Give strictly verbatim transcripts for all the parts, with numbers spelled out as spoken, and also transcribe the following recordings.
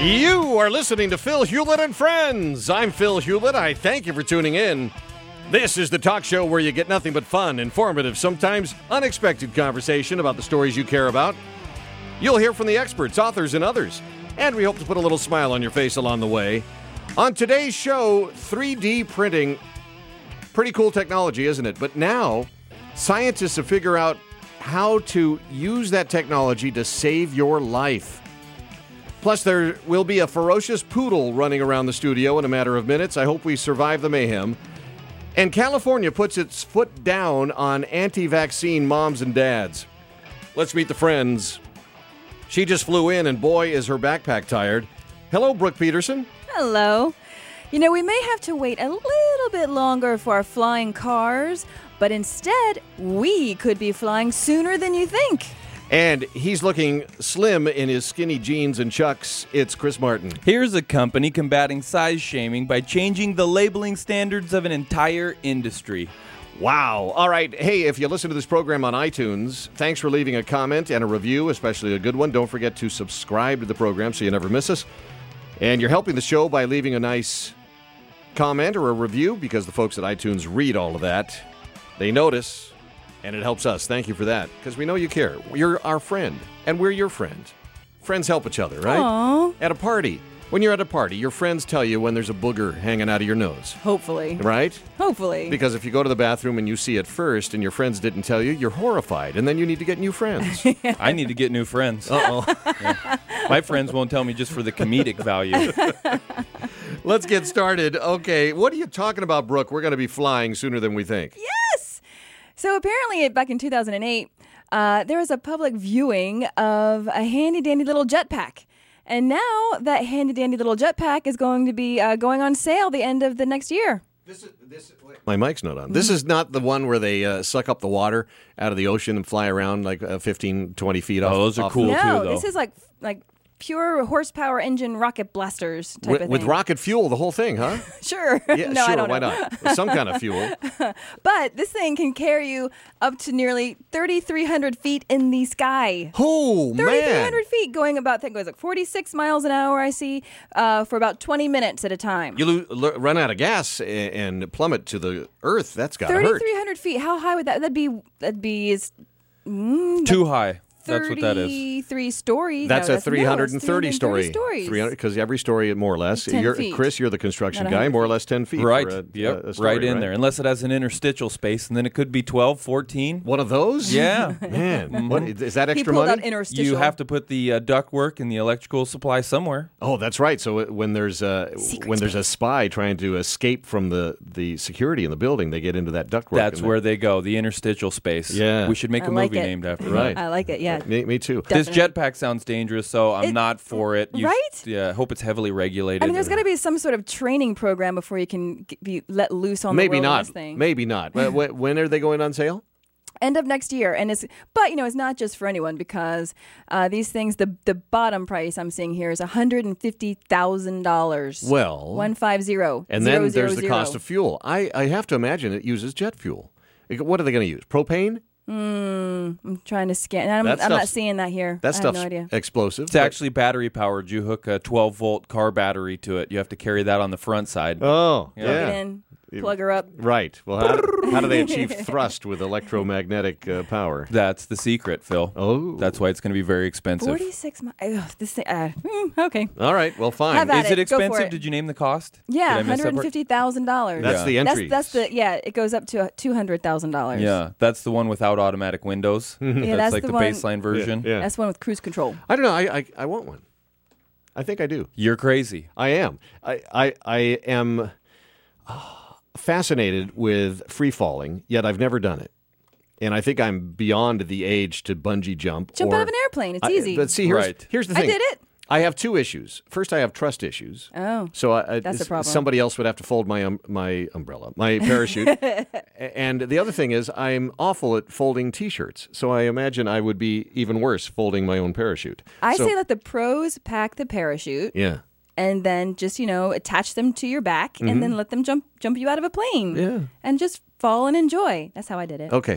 You are listening to Phil Hewlett and Friends. I'm Phil Hewlett. I thank you for tuning in. This is the talk show where you get nothing but fun, informative, sometimes unexpected conversation about the stories you care about. You'll hear from the experts, authors, and others. And we hope to put a little smile on your face along the way. On today's show, three D printing. Pretty cool technology, isn't it? But now, scientists have figured out how to use that technology to save your life. Plus, there will be a ferocious poodle running around the studio in a matter of minutes. I hope we survive the mayhem. And California puts its foot down on anti-vaccine moms and dads. Let's meet the friends. She just flew in, and boy, is her backpack tired. Hello, Brooke Peterson. Hello. You know, we may have to wait a little bit longer for our flying cars, but instead, we could be flying sooner than you think. And he's looking slim in his skinny jeans and chucks. It's Chris Martin. Here's a company combating size shaming by changing the labeling standards of an entire industry. Wow. All right. Hey, if you listen to this program on iTunes, thanks for leaving a comment and a review, especially a good one. Don't forget to subscribe to the program so you never miss us. And you're helping the show by leaving a nice comment or a review, because the folks at iTunes read all of that. They notice. And it helps us. Thank you for that, because we know you care. You're our friend, and we're your friend. Friends help each other, right? Aww. At a party. When you're at a party, your friends tell you when there's a booger hanging out of your nose. Hopefully. Right? Hopefully. Because if you go to the bathroom and you see it first and your friends didn't tell you, you're horrified, and then you need to get new friends. I need to get new friends. Uh-oh. Yeah. My friends won't tell me just for the comedic value. Let's get started. Okay, what are you talking about, Brooke? We're going to be flying sooner than we think. Yes! So apparently, back in two thousand eight, uh, there was a public viewing of a handy-dandy little jetpack. And now that handy-dandy little jetpack is going to be uh, going on sale the end of the next year. This is this. My mic's not on. This is not the one where they uh, suck up the water out of the ocean and fly around like uh, fifteen, twenty feet off. Oh, those are off cool, the- too, No, though. this is like like pure horsepower engine rocket blasters type With, of with thing. rocket fuel, the whole thing, huh? Sure. Yeah, no, sure. I don't Why know. not? With some kind of fuel. But this thing can carry you up to nearly thirty-three hundred feet in the sky. Oh, thirty-three man. hundred feet, going about, I think it was like forty-six miles an hour, I see, uh, for about twenty minutes at a time. You lo- lo- run out of gas a- and plummet to the earth. That's got to hurt. thirty-three hundred feet. How high would that? That'd be. That'd be is mm, Too high. That's what that is. thirty-three stories. That's no, a three hundred thirty no, it's story. stories. three hundred, because every story, more or less. ten You're, feet. Chris, you're the construction Not guy, one hundred more or less ten feet. Right. For a, yep. a- a story, right in right? there. Unless it has an interstitial space, and then it could be twelve, fourteen. One of those? Yeah. Man, what, is that He extra pulled money? out interstitial. You have to put the uh, ductwork and the electrical supply somewhere. Oh, that's right. So it- when there's a Secret when there's a spy trying to escape from the, the security in the building, they get into that ductwork. That's and where they go, the interstitial space. Yeah. We should make I a like movie it. named after Right. that. I like it. Yeah. that- me, me too. This Definitely. jetpack sounds dangerous, so I'm It- not for it. You right? sh- yeah, I hope it's heavily regulated. I mean, there's got to be some sort of training program before you can g- be let loose on Maybe the world not. of this thing. Maybe not. But wh- when are they going on sale? End of next year, and it's but you know it's not just for anyone, because uh, these things, the the bottom price I'm seeing here is one hundred and fifty thousand dollars. Well, one five zero. and zero, then zero, there's the zero. cost of fuel. I, I have to imagine it uses jet fuel. What are they going to use? Propane? Mm, I'm trying to scan. I'm, That I'm not stuff's- seeing that here. That I have stuff's no idea. explosive. It's but- actually battery powered. You hook a twelve volt car battery to it. You have to carry that on the front side. Oh, Yeah. yeah. Plug it in, plug her up. Right. Well, how, how do they achieve thrust with electromagnetic uh, power? That's the secret, Phil. Oh. That's why it's going to be very expensive. forty-six miles. This thing. Uh, mm, okay. All right. Well, fine. Have at Is it it. Go for expensive? it. Did you name the cost? Yeah, Did I miss one that hundred and part? fifty thousand dollars. That's Yeah. the entry. That's that's the yeah. It goes up to two hundred thousand dollars. Yeah, that's the one without automatic windows. Yeah, that's, that's like the the, one- baseline version. Yeah. That's one with cruise control. I don't know. I, I I want one. I think I do. You're crazy. I am. I I, I am uh, fascinated with free falling, yet I've never done it. And I think I'm beyond the age to bungee jump. Jump or, out of an airplane. It's I- easy. But see, here's, Right. here's the I thing. did it. I have two issues. First, I have trust issues. Oh, So I, I, that's the problem. somebody else would have to fold my um, my umbrella, my parachute. A- and the other thing is I'm awful at folding T-shirts. So I imagine I would be even worse folding my own parachute. I So- say let the pros pack the parachute. Yeah. And then just, you know, attach them to your back and then let them jump jump you out of a plane. Yeah. And just fall and enjoy. That's how I did it. Okay.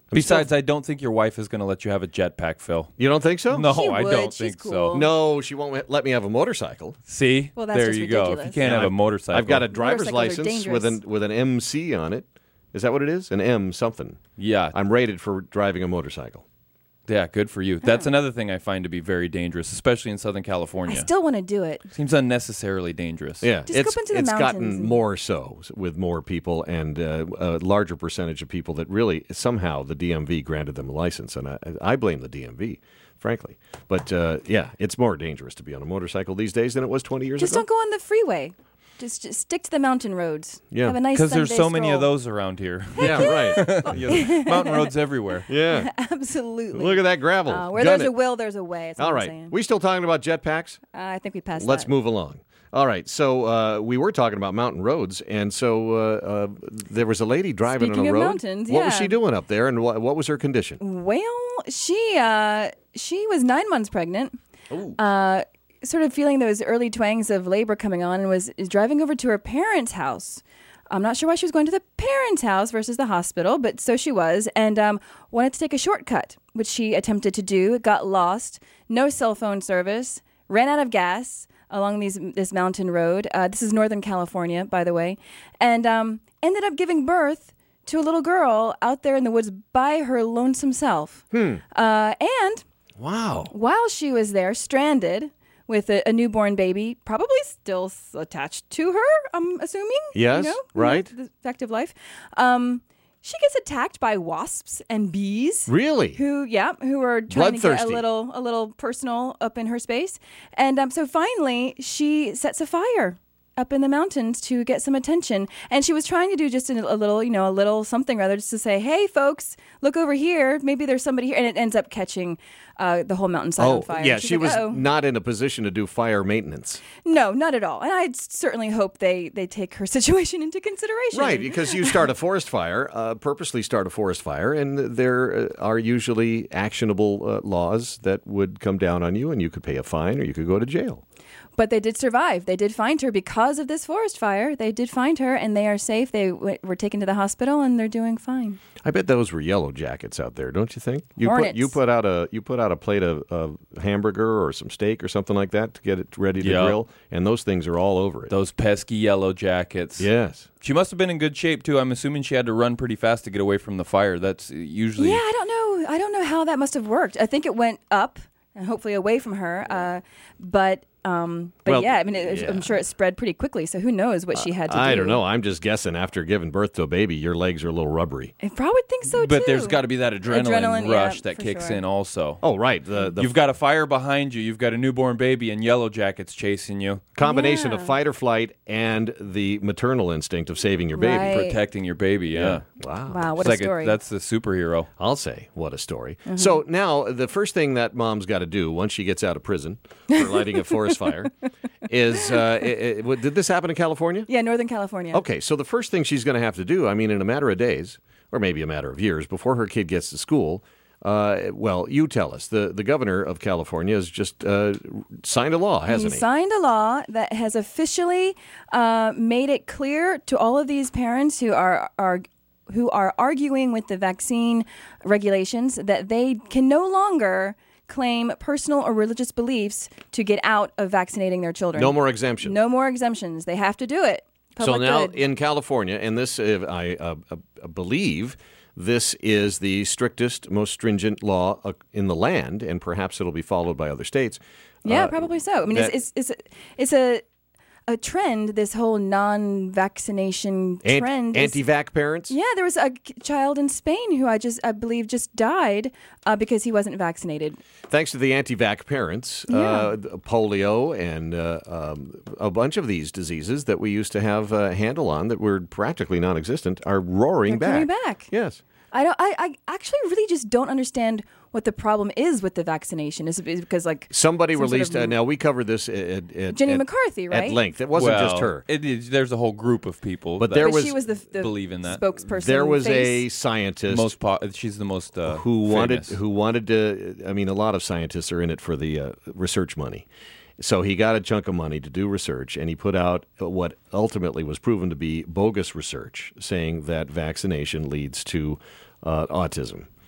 Besides, I don't think your wife is going to let you have a jetpack, Phil. You don't think so? No, She I would. don't She's think cool. so. No, she won't let me have a motorcycle. See? Well, that's there just you go. If you ridiculous. can't have a motorcycle. I've got a driver's Motorcycles are license with an with an M C on it. Is that what it is? An M something. Yeah. I'm rated for driving a motorcycle. Yeah, good for you. That's another thing I find to be very dangerous, especially in Southern I California. still want to do it. Seems unnecessarily dangerous. Yeah, Just go it's up into the it's mountains gotten and- more so with more people and uh, a larger percentage of people that really somehow the D M V granted them a license, and I, I blame the D M V, frankly. But uh, yeah, it's more dangerous to be on a motorcycle these days than it was twenty years Just ago. don't go on the freeway. Just, just stick to the mountain roads. Yeah. Have a nice Because there's Sunday so many of stroll. those around here. Yeah, right. Yeah, mountain roads everywhere. Yeah, Absolutely. look at that gravel. Uh, where Gun there's a it. will, there's a way. That's All what I'm right, saying. we still talking about jetpacks? Uh, I think we passed Let's that. move along. All right, so uh, we were talking about mountain roads, and so uh, uh, there was a lady driving Speaking on a of road. mountains, What was yeah. she doing up there, and what, what was her condition? Well, she uh, she was nine months pregnant. Uh, sort of feeling those early twangs of labor coming on, and was is driving over to her parents' house. I'm not sure why she was going to the parents' house versus the hospital, but so she was, and um, wanted to take a shortcut, which she attempted to do. Got lost, no cell phone service, ran out of gas along these this mountain road. Uh, this is Northern California, by the way, and um, ended up giving birth to a little girl out there in the woods by her lonesome self. Hmm. Uh, and Wow. while she was there, stranded with a, a newborn baby, probably still s- attached to her, I'm assuming. Yes, you know, right. The fact of life. Um, she gets attacked by wasps and bees. Really? Who, yeah, who are trying to get a Bloodthirsty. little, a little personal up in her space, and um, so finally she sets a fire up in the mountains to get some attention, and she was trying to do just a, a little, you know, a little something rather, just to say, "Hey, folks, look over here. Maybe there's somebody here," and it ends up catching uh, the whole mountainside Oh, on fire. yeah, She's she like, was "Uh-oh." not in a position to do fire maintenance. No, not at all. And I certainly hope they they take her situation into consideration. Right, because you start a forest fire, uh, purposely start a forest fire, and there uh, are usually actionable uh, laws that would come down on you, and you could pay a fine or you could go to jail. But they did survive. They did find her because of this forest fire. They did find her, and they are safe. They w- were taken to the hospital, and they're doing fine. I bet those were yellow jackets out there, don't you think? You put Hornets. you put out a you put out a plate of, of hamburger or some steak or something like that to get it ready to Yeah. grill, and those things are all over it. Those pesky yellow jackets. Yes. She must have been in good shape, too. I'm assuming she had to run pretty fast to get away from the fire. That's usually... Yeah, I don't know. I don't know how that must have worked. I think it went up and hopefully away from her. Uh, but um, but Well, yeah, I mean, it, yeah. I'm sure it spread pretty quickly. So who knows what she had to do? I don't know. I'm just guessing. After giving birth to a baby, your legs are a little rubbery. I probably think so too. But there's got to be that adrenaline, Adrenaline, yeah, rush that for kicks sure. in also. Oh, right. The the You've got a fire behind you. You've got a newborn baby and yellow jackets chasing you, combination Yeah. of fight or flight and the maternal instinct of saving your baby. Right. protecting your baby. Yeah. Wow. Wow, what It's a like story. that's the superhero. I'll say, what a story. Mm-hmm. So now, the first thing that mom's got to do once she gets out of prison for lighting a forest fire is, uh, it, it, what- did this happen in California? yeah, Northern California. Okay, so the first thing she's going to have to do, I mean, in a matter of days, or maybe a matter of years, before her kid gets to school, uh, well, you tell us. The, the governor of California has just uh, signed a law, hasn't he he? signed a law that has officially uh, made it clear to all of these parents who are are who are arguing with the vaccine regulations that they can no longer claim personal or religious beliefs to get out of vaccinating their children. No more exemption. No more exemptions. They have to do it. So Public now good. in California, and this, uh, I uh, uh, believe, this is the strictest, most stringent law uh, in the land, and perhaps it'll be followed by other states. Yeah, Uh, probably so. I mean, that- it's, it's, it's, it's a a trend, this whole non-vaccination Ant- trend. is- anti-vac parents? Yeah, there was a k- child in Spain who I just, I believe, just died uh, because he wasn't vaccinated. Thanks to the anti-vac parents, uh, polio and uh, um, a bunch of these diseases that we used to have a handle on that were practically non-existent are roaring They're back. coming back. Yes. I don't. I, I actually really just don't understand what the problem is with the vaccination. Is it because like Somebody some sort released, of- uh, now we covered this at, at, Jenny at- McCarthy, right? at length. It wasn't well, just her. It is, there's a whole group of people. But that there but was- she was the, the believe in that. spokesperson. There was a face. scientist most. Po- she's the most uh, who wanted famous. who wanted to. I mean, a lot of scientists are in it for the uh, research money. So he got a chunk of money to do research, and he put out what ultimately was proven to be bogus research, saying that vaccination leads to uh, autism.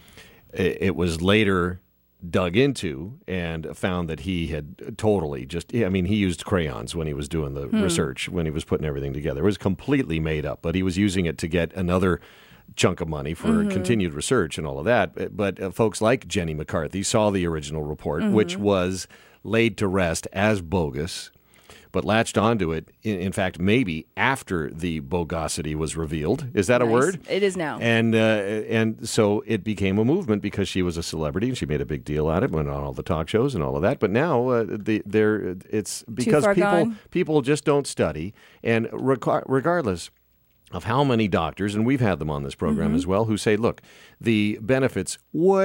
it, it was later dug into and found that he had totally just, I mean, he used crayons when he was doing the Hmm. research, when he was putting everything together. It was completely made up, but he was using it to get another chunk of money for Mm-hmm. continued research and all of that. But, but uh, folks like Jenny McCarthy saw the original report, Mm-hmm. which was laid to rest as bogus, but latched onto it, in, in fact, maybe after the bogosity was revealed. Is that a Nice. word? It is now. And uh, and so it became a movement because she was a celebrity and she made a big deal out of it, went on all the talk shows and all of that. But now uh, the there it's because far people gone? people just don't study, and regar- regardless of how many doctors, and we've had them on this program Mm-hmm. as well, who say, look, the benefits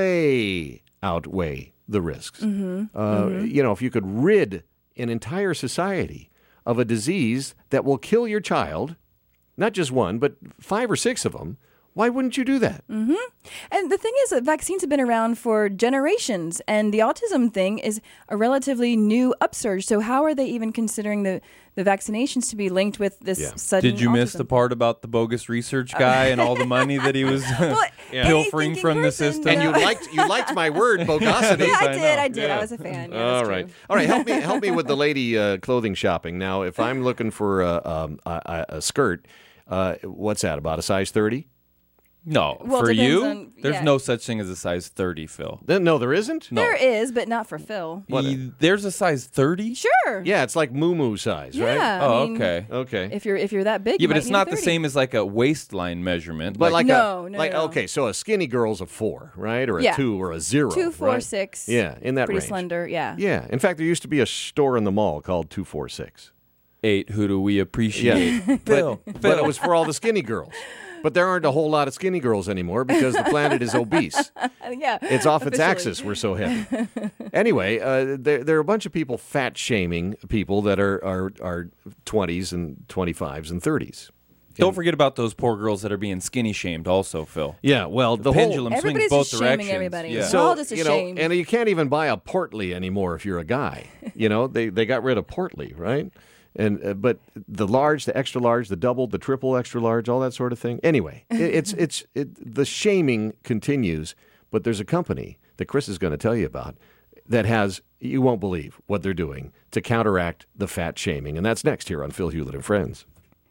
way outweigh the risks. Mm-hmm. Uh, You know, if you could rid an entire society of a disease that will kill your child, not just one, but five or six of them, why wouldn't you do that? Mm-hmm. And the thing is that vaccines have been around for generations, and the autism thing is a relatively new upsurge. So how are they even considering the, the vaccinations to be linked with this Yeah. sudden Did you miss autism the part about the bogus research guy and all the money that he was Well, any pilfering thinking from the person, system? And you no. liked you liked my word, bogosity. Yeah, I I did. know. I did. Yeah. I was a fan. Yeah, All that's right, true. all right. Help me, help me with the lady uh, clothing shopping. Now, if I'm looking for a, um, a, a a skirt, uh, what's that? About a size thirty? No, Well, it for depends you, on- there's yeah. no such thing as a size thirty, Phil. Then no, there isn't. No. There is, but not for Phil. What? E- There's a size thirty? Sure. Yeah, it's like moo size, right? Yeah. I Oh, mean, okay. Okay. If you're if you're that big, Yeah, you but might it's need a not the thirty. same as like a waistline measurement. But like No, a, no, like no. okay, so a skinny girl's a four, right, or a Yeah. two or a zero, Two, four, right? six. Yeah, in that Pretty range. slender. Yeah. Yeah. In fact, there used to be a store in the mall called two four six. eight, who do we appreciate? Phil. But it was for all the skinny girls. But there aren't a whole lot of skinny girls anymore because the planet is obese. Yeah. It's off its officially. axis. We're so heavy. Anyway, uh, there, there are a bunch of people fat shaming people that are are are twenties and twenty-fives and thirties. Don't forget about those poor girls that are being skinny shamed also, Phil. Yeah, well, the, The whole pendulum swings Everybody's both just shaming directions. everybody. Yeah. It's so all just you know, ashamed. and you can't even buy a Portly anymore if you're a guy. You know, they they got rid of Portly, right? And uh, but the large, the extra large, the double, the triple extra large, all that sort of thing. Anyway, it, it's it's it, the shaming continues. But there's a company that Chris is going to tell you about that has, you won't believe what they're doing to counteract the fat shaming, and that's next here on Phil Hewlett and Friends.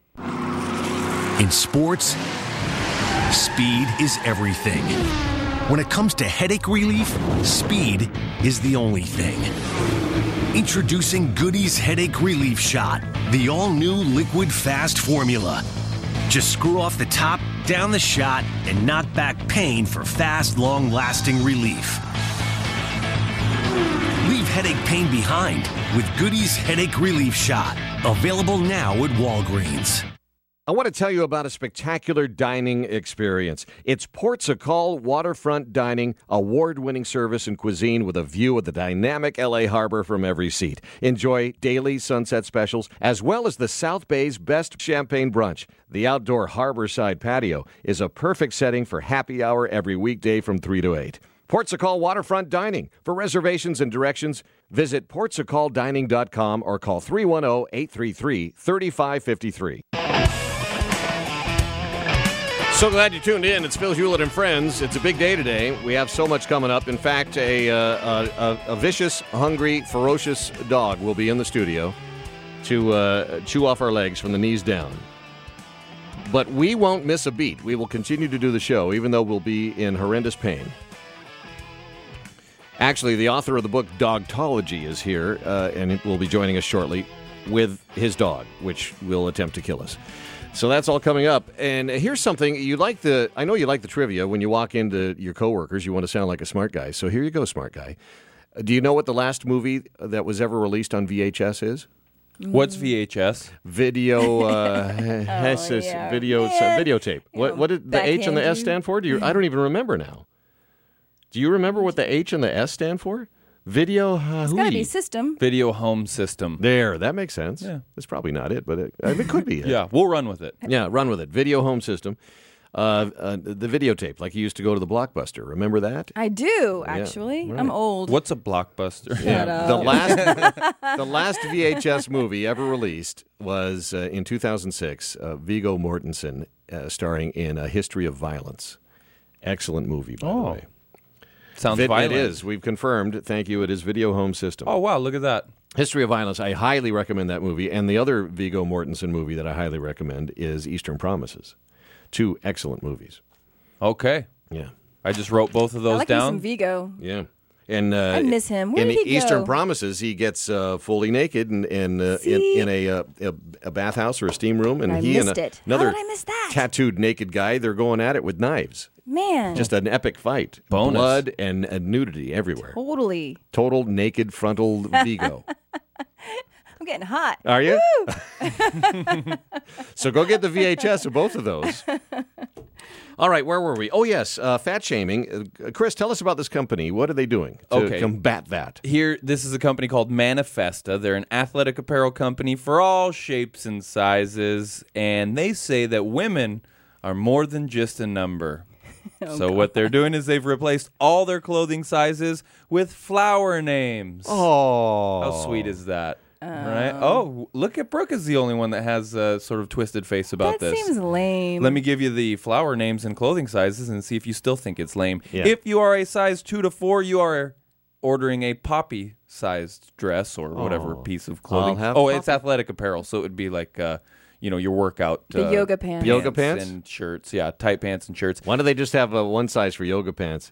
In sports, speed is everything. When it comes to headache relief, speed is the only thing. Introducing Goody's Headache Relief Shot, the all-new liquid fast formula. Just screw off the top, down the shot, and knock back pain for fast, long-lasting relief. Leave headache pain behind with Goody's Headache Relief Shot. Available now at Walgreens. I want to tell you about a spectacular dining experience. It's Portugal Waterfront Dining, award-winning service and cuisine with a view of the dynamic L A harbor from every seat. Enjoy daily sunset specials, as well as the South Bay's best champagne brunch. The outdoor harborside patio is a perfect setting for happy hour every weekday from three to eight. Portugal Waterfront Dining. For reservations and directions, visit portugal dining dot com or call three one zero, eight three three, three five five three. So glad you tuned in. It's Phil Hewlett and Friends. It's a big day today. We have so much coming up. In fact, a, uh, a, a, a vicious, hungry, ferocious dog will be in the studio to uh, chew off our legs from the knees down. But we won't miss a beat. We will continue to do the show, even though we'll be in horrendous pain. Actually, the author of the book Dogtology is here, uh, and will be joining us shortly with his dog, which will attempt to kill us. So that's all coming up. And here's something you like the. I know you like the trivia. When you walk into your coworkers, you want to sound like a smart guy. So here you go, smart guy. Uh, Do you know what the last movie that was ever released on V H S is? What's V H S? Video, uh, Hesses- yeah. video, Yeah. videotape. You What know, what did the H and the backhand S you. stand for? Do you? I don't even remember now. Do you remember what the H and the S stand for? Video. Uh, It's got to be system. Video home system. There, that makes sense. Yeah. That's probably not it, but it, I mean, it could be it. Yeah, we'll run with it. Yeah, run with it. Video home system. Uh, uh, the videotape, like you used to go to the Blockbuster. Remember that? I do, actually. right. I'm old. What's a blockbuster? Shut up. The last, the last V H S movie ever released was uh, in two thousand six. Uh, Viggo Mortensen, uh, starring in A History of Violence. Excellent movie, by Oh. the way. Sounds Vid- violent. It is. We've confirmed. Thank you. It is Video Home System. Oh, wow. Look at that. History of Violence. I highly recommend that movie. And the other Viggo Mortensen movie that I highly recommend is Eastern Promises. Two excellent movies. Okay. Yeah. I just wrote both of I those like me down. some Vigo. Yeah. And uh, I miss him. Where in did he Eastern go? Promises, he gets uh, fully naked in in, uh, in, See? in a, uh, a a bathhouse or a steam room, and I he and missed a, it. How another did I miss that? tattooed naked guy, they're going at it with knives. Man. Just an epic fight. Bonus. Blood and, and nudity everywhere. totally. Total naked frontal Vigo. I'm getting hot. Are you? Woo! So go get the V H S of both of those. All right, where were we? Oh, yes, uh, fat shaming. Uh, Chris, tell us about this company. What are they doing to Okay. combat that? Here, this is a company called Manifesta. They're an athletic apparel company for all shapes and sizes, and they say that women are more than just a number. Oh, so what they're doing is they've replaced all their clothing sizes with flower names. Oh. How sweet is that? Right? Oh, look at Brooke is the only one that has a sort of twisted face about That this. seems lame. Let me give you the flower names and clothing sizes and see if you still think it's lame. Yeah. If you are a size two to four, you are ordering a poppy-sized dress or whatever Oh. piece of clothing. I'll have Oh, it's poppy. athletic apparel, so it would be like, uh, you know, your workout. The uh, yoga pants. Yoga pants? and shirts. Yeah, tight pants and shirts. Why do they just have a one size for yoga pants?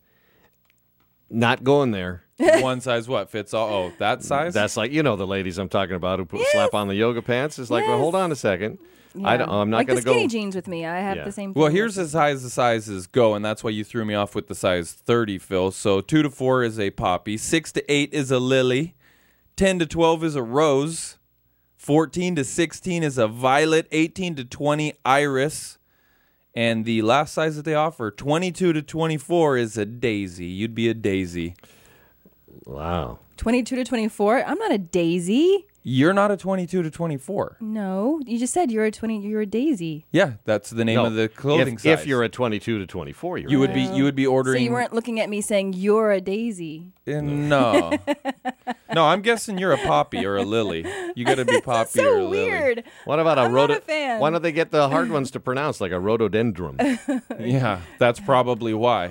Not going there. One size what fits all? Oh, that size. That's like, you know, the ladies I'm talking about who put, slap on the yoga pants. It's like, well, Yes. hold on a second. I Yeah. don't, I'm not like going the to go. skinny jeans with me. I have Yeah. the same thing. Well, here's as high as the sizes go, and that's why you threw me off with the size thirty, Phil. So two to four is a poppy, six to eight is a lily, ten to twelve is a rose, fourteen to sixteen is a violet, eighteen to twenty iris, and the last size that they offer, twenty-two to twenty-four, is a daisy. You'd be a daisy. Wow. twenty-two to twenty-four. I'm not a daisy. You're not a twenty-two to twenty-four. No, you just said you're a twenty. You're a daisy. Yeah, that's the name No, of the clothing if, size. if you're a twenty-two to twenty-four, you're you right. would be you would be So ordering. you weren't looking at me saying you're a daisy. Uh, No. No, I'm guessing you're a poppy or a lily. You got to be poppy So or a lily. weird. What about a I'm rhodo- not a fan. Why don't they get the hard ones to pronounce, like a rhododendron? Yeah, that's probably why.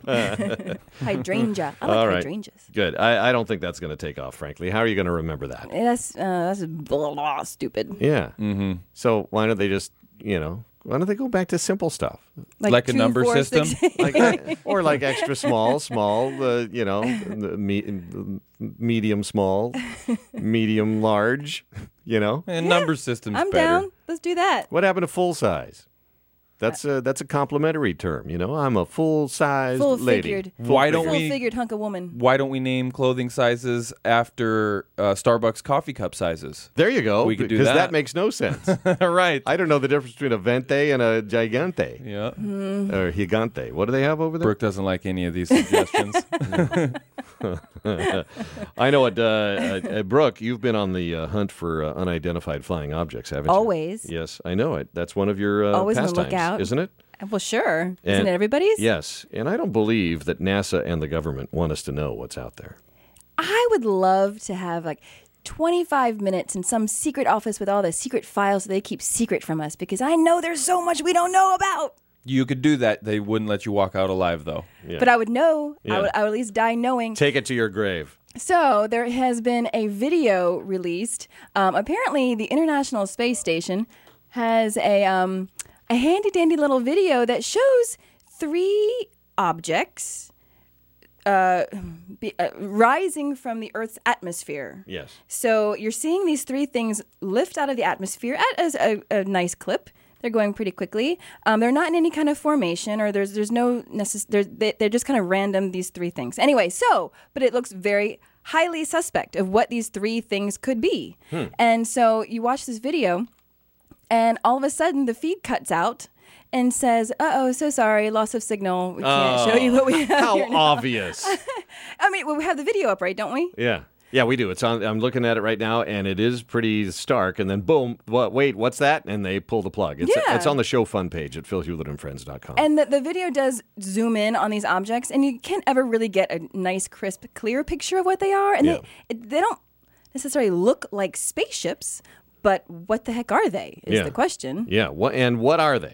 Hydrangea. I like All right. hydrangeas. Good. I, I don't think that's going to take off, frankly. How are you going to remember that? That's uh, that's blah, blah, stupid. Yeah. Mm-hmm. So why don't they just, you know, why don't they go back to simple stuff? Like a two, number four, system? six, eight. Like uh, or like extra small, small, uh, you know, the me- medium small, medium large, you know. And number system's I'm better. down. Let's do that. What happened to full size? That's a that's a complimentary term, you know. I'm a full sized Full lady. figured. Why don't Full we figured hunk of woman. why don't we name clothing sizes after uh, Starbucks coffee cup sizes? There you go. We could do because that. makes no sense. Right. I don't know the difference between a vente and a gigante Yeah. or gigante. What do they have over there? Brooke doesn't like any of these suggestions. I know it. Uh, uh, uh, Brooke, you've been on the uh, hunt for uh, unidentified flying objects, haven't you? Always. Yes, I know it. That's one of your uh, Always on the pastimes, lookout. isn't it? Well, sure. Isn't And- it everybody's? Yes, and I don't believe that NASA and the government want us to know what's out there. I would love to have like twenty-five minutes in some secret office with all the secret files that they keep secret from us because I know there's so much we don't know about. You could do that. They wouldn't let you walk out alive, though. Yeah. But I would know. Yeah. I, would, I would at least die knowing. Take it to your grave. So there has been a video released. Um, apparently, the International Space Station has a um, a handy dandy little video that shows three objects uh, be, uh, rising from the Earth's atmosphere. Yes. So you're seeing these three things lift out of the atmosphere at a, a, a nice clip. They're going pretty quickly. Um, they're not in any kind of formation, or there's there's no necess- there's, they, they're just kind of random. These three things. Anyway, so but it looks very highly suspect of what these three things could be. Hmm. And so you watch this video, and all of a sudden the feed cuts out and says, "Uh oh, so sorry, loss of signal. We can't show you what we have How here now." obvious. I mean, well, we have the video up, right? Don't we? Yeah. Yeah, we do. It's on. I'm looking at it right now, and it is pretty stark. And then, boom! What? Wait, what's that? And they pull the plug. It's, Yeah. it's on the show fun page at phil hewlett and friends dot com. And the, the video does zoom in on these objects, and you can't ever really get a nice, crisp, clear picture of what they are. And Yeah. they it, they don't necessarily look like spaceships, but what the heck are they? Is Yeah. the question. Yeah. What? And what are they?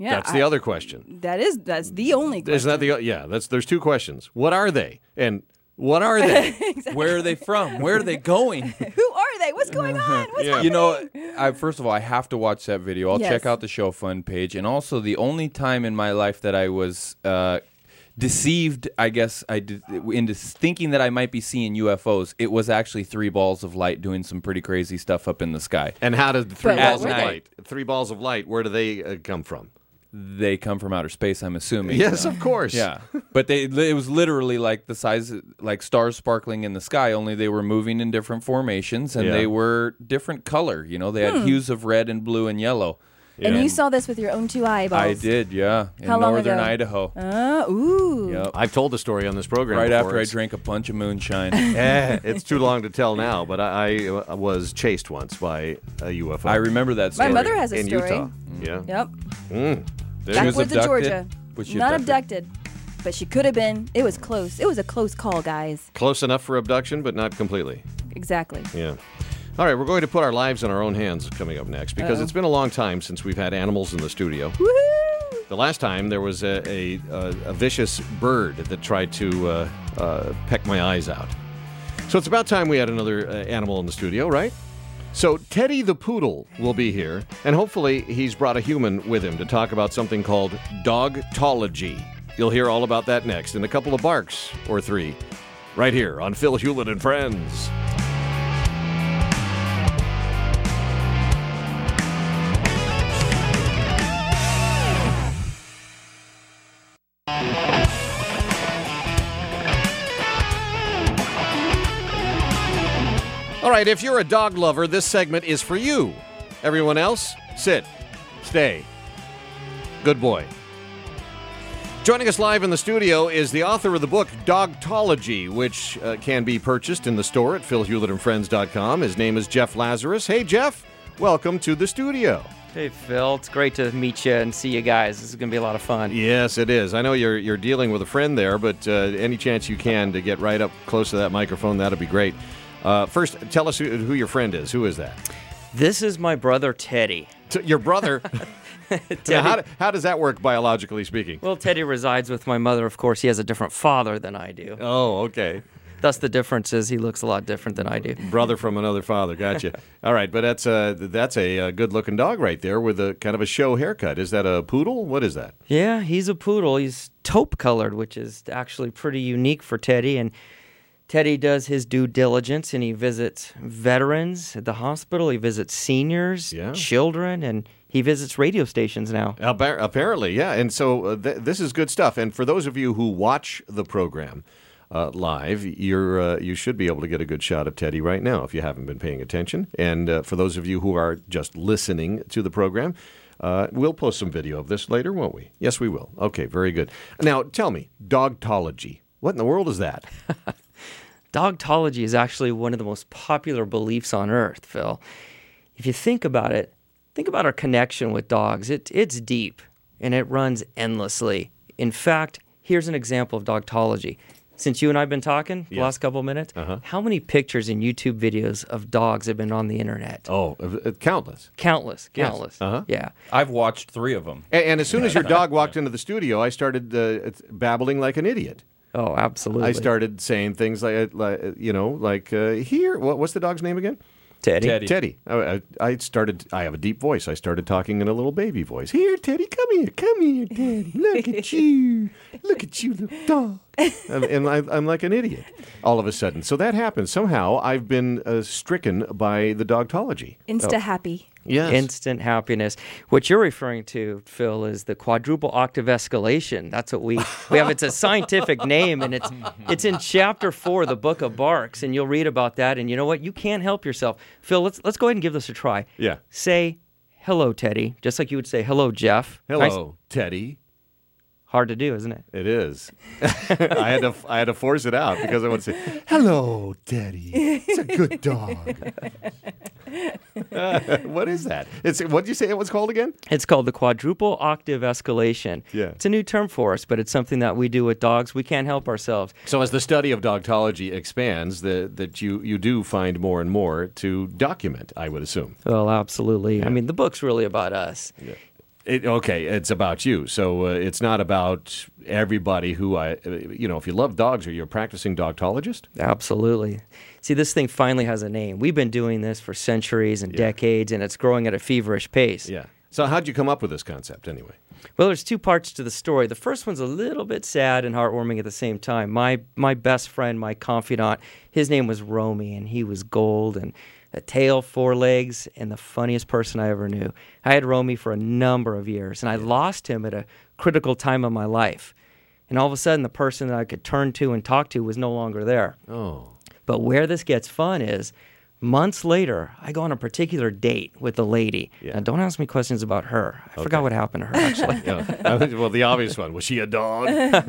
Yeah, That's the I- other question. That is that's the only question. Isn't that the yeah? That's there's two questions. What are they? And what are they? Where are they from? Where are they going? Who are they? What's going on? What's Yeah. You know, happening? I first of all, I have to watch that video. I'll Yes. check out the Show Fun page, and also the only time in my life that I was uh, deceived, I guess, I did, into thinking that I might be seeing U F Os. It was actually three balls of light doing some pretty crazy stuff up in the sky. And how did the three But balls what of were they? light? Three balls of light. Where do they uh, come from? They come from outer space, I'm assuming. Yes, of course. Yeah, but they it was literally like the size, like stars sparkling in the sky. Only they were moving in different formations, and Yeah. they were different color. You know, they had hues of red and blue and yellow. And Yeah. you saw this with your own two eyeballs. I did, yeah, in How long northern ago? Idaho. Uh, ooh. Yep. I've told the story on this program Right before. after I It's- drank a punch of moonshine. Eh, it's too long to tell now, but I, I was chased once by a U F O. I remember that My story. mother has a in story. Utah. Yeah. Yep. Mm. There She you was go. Backwoods of abducted? Georgia. Was she Not abducted? abducted, but she could have been. It was close. It was a close call, guys. Close enough for abduction, but not completely. Exactly. Yeah. All right, we're going to put our lives in our own hands coming up next because Uh-oh. it's been a long time since we've had animals in the studio. Woohoo! The last time there was a, a, a, a vicious bird that tried to uh, uh, peck my eyes out. So it's about time we had another uh, animal in the studio, right? So Teddy the Poodle will be here, and hopefully he's brought a human with him to talk about something called dogtology. You'll hear all about that next in a couple of barks or three, right here on Phil Hewlett and Friends. All right, if you're a dog lover, this segment is for you. Everyone else, sit, stay. Good boy. Joining us live in the studio is the author of the book Dogtology, which uh, can be purchased in the store at phil hewlett and friends dot com. His name is Jeff Lazarus. Hey, Jeff, welcome to the studio. Hey, Phil. It's great to meet you and see you guys. This is going to be a lot of fun. Yes, it is. I know you're you're dealing with a friend there, but uh, any chance you can to get right up close to that microphone, that'd be great. Uh, first, tell us who, who your friend is. Who is that? This is my brother, Teddy. T- your brother. Now, how, do- how does that work biologically speaking? Well, Teddy resides with my mother. Of course, he has a different father than I do. Oh, okay. Thus, the difference is he looks a lot different than I do. Brother from another father. Gotcha. All right, but that's a that's a, a good-looking dog right there with a kind of a show haircut. Is that a poodle? What is that? Yeah, he's a poodle. He's taupe-colored, which is actually pretty unique for Teddy. And Teddy does his due diligence, and he visits veterans at the hospital. He visits seniors, Yeah. children, and he visits radio stations now. Appar- Apparently, yeah. And so uh, th- this is good stuff. And for those of you who watch the program uh, live, you're uh, you should be able to get a good shot of Teddy right now if you haven't been paying attention. And uh, for those of you who are just listening to the program, uh, we'll post some video of this later, won't we? Yes, we will. Okay, very good. Now, tell me, dogtology. What in the world is that? Dogtology is actually one of the most popular beliefs on earth, Phil. If you think about it, think about our connection with dogs. It, it's deep, and it runs endlessly. In fact, here's an example of dogtology. Since you and I have been talking the Yeah. last couple of minutes, Uh-huh. how many pictures and YouTube videos of dogs have been on the internet? Oh, uh, uh, countless. Countless, Yes. countless. Uh-huh. Yeah. I've watched three of them. And, and as soon as your dog walked into the studio, I started uh, babbling like an idiot. Oh, absolutely. I started saying things like, like you know, like uh, here. What, what's the dog's name again? Teddy. Teddy. Teddy. I, I I started. I have a deep voice. I started talking in a little baby voice. Here, Teddy, come here, come here, Teddy. Look at you, look at you, little dog. and and I, I'm like an idiot all of a sudden. So that happens. Somehow I've been uh, stricken by the dogtology. Insta happy. Yes. Instant happiness. What you're referring to, Phil, is the quadruple octave escalation. That's what we we have. It's a scientific name, and it's it's in chapter four of the Book of Barks, and you'll read about that. And you know what? You can't help yourself, Phil. Let's let's go ahead and give this a try. Yeah. Say hello, Teddy, just like you would say hello, Jeff. Hello, Nice- Teddy. Hard to do, isn't it? It is. I had to I had to force it out because I want to say, "Hello, Teddy. It's a good dog." Uh, what is that? It's what did you say it was called again? It's called the quadruple octave escalation. Yeah. It's a new term for us, but it's something that we do with dogs. We can't help ourselves. So as the study of dogtology expands, the, that you, you do find more and more to document, I would assume. Well, absolutely. I mean, the book's really about us. Yeah. It, okay, it's about you. So uh, it's not about everybody who I, uh, you know, if you love dogs, are you a practicing dogtologist? Absolutely. See, this thing finally has a name. We've been doing this for centuries and Yeah. decades, and it's growing at a feverish pace. Yeah. So how'd you come up with this concept anyway? Well, there's two parts to the story. The first one's a little bit sad and heartwarming at the same time. My my best friend, my confidant, his name was Romy, and he was gold and a tail, four legs, and the funniest person I ever knew. I had Romy for a number of years, and I lost him at a critical time of my life. And all of a sudden, the person that I could turn to and talk to was no longer there. Oh. But where this gets fun is months later, I go on a particular date with a lady. Yeah. Now, don't ask me questions about her. I forgot what happened to her, actually. Yeah. Well, the obvious one. Was she a dog?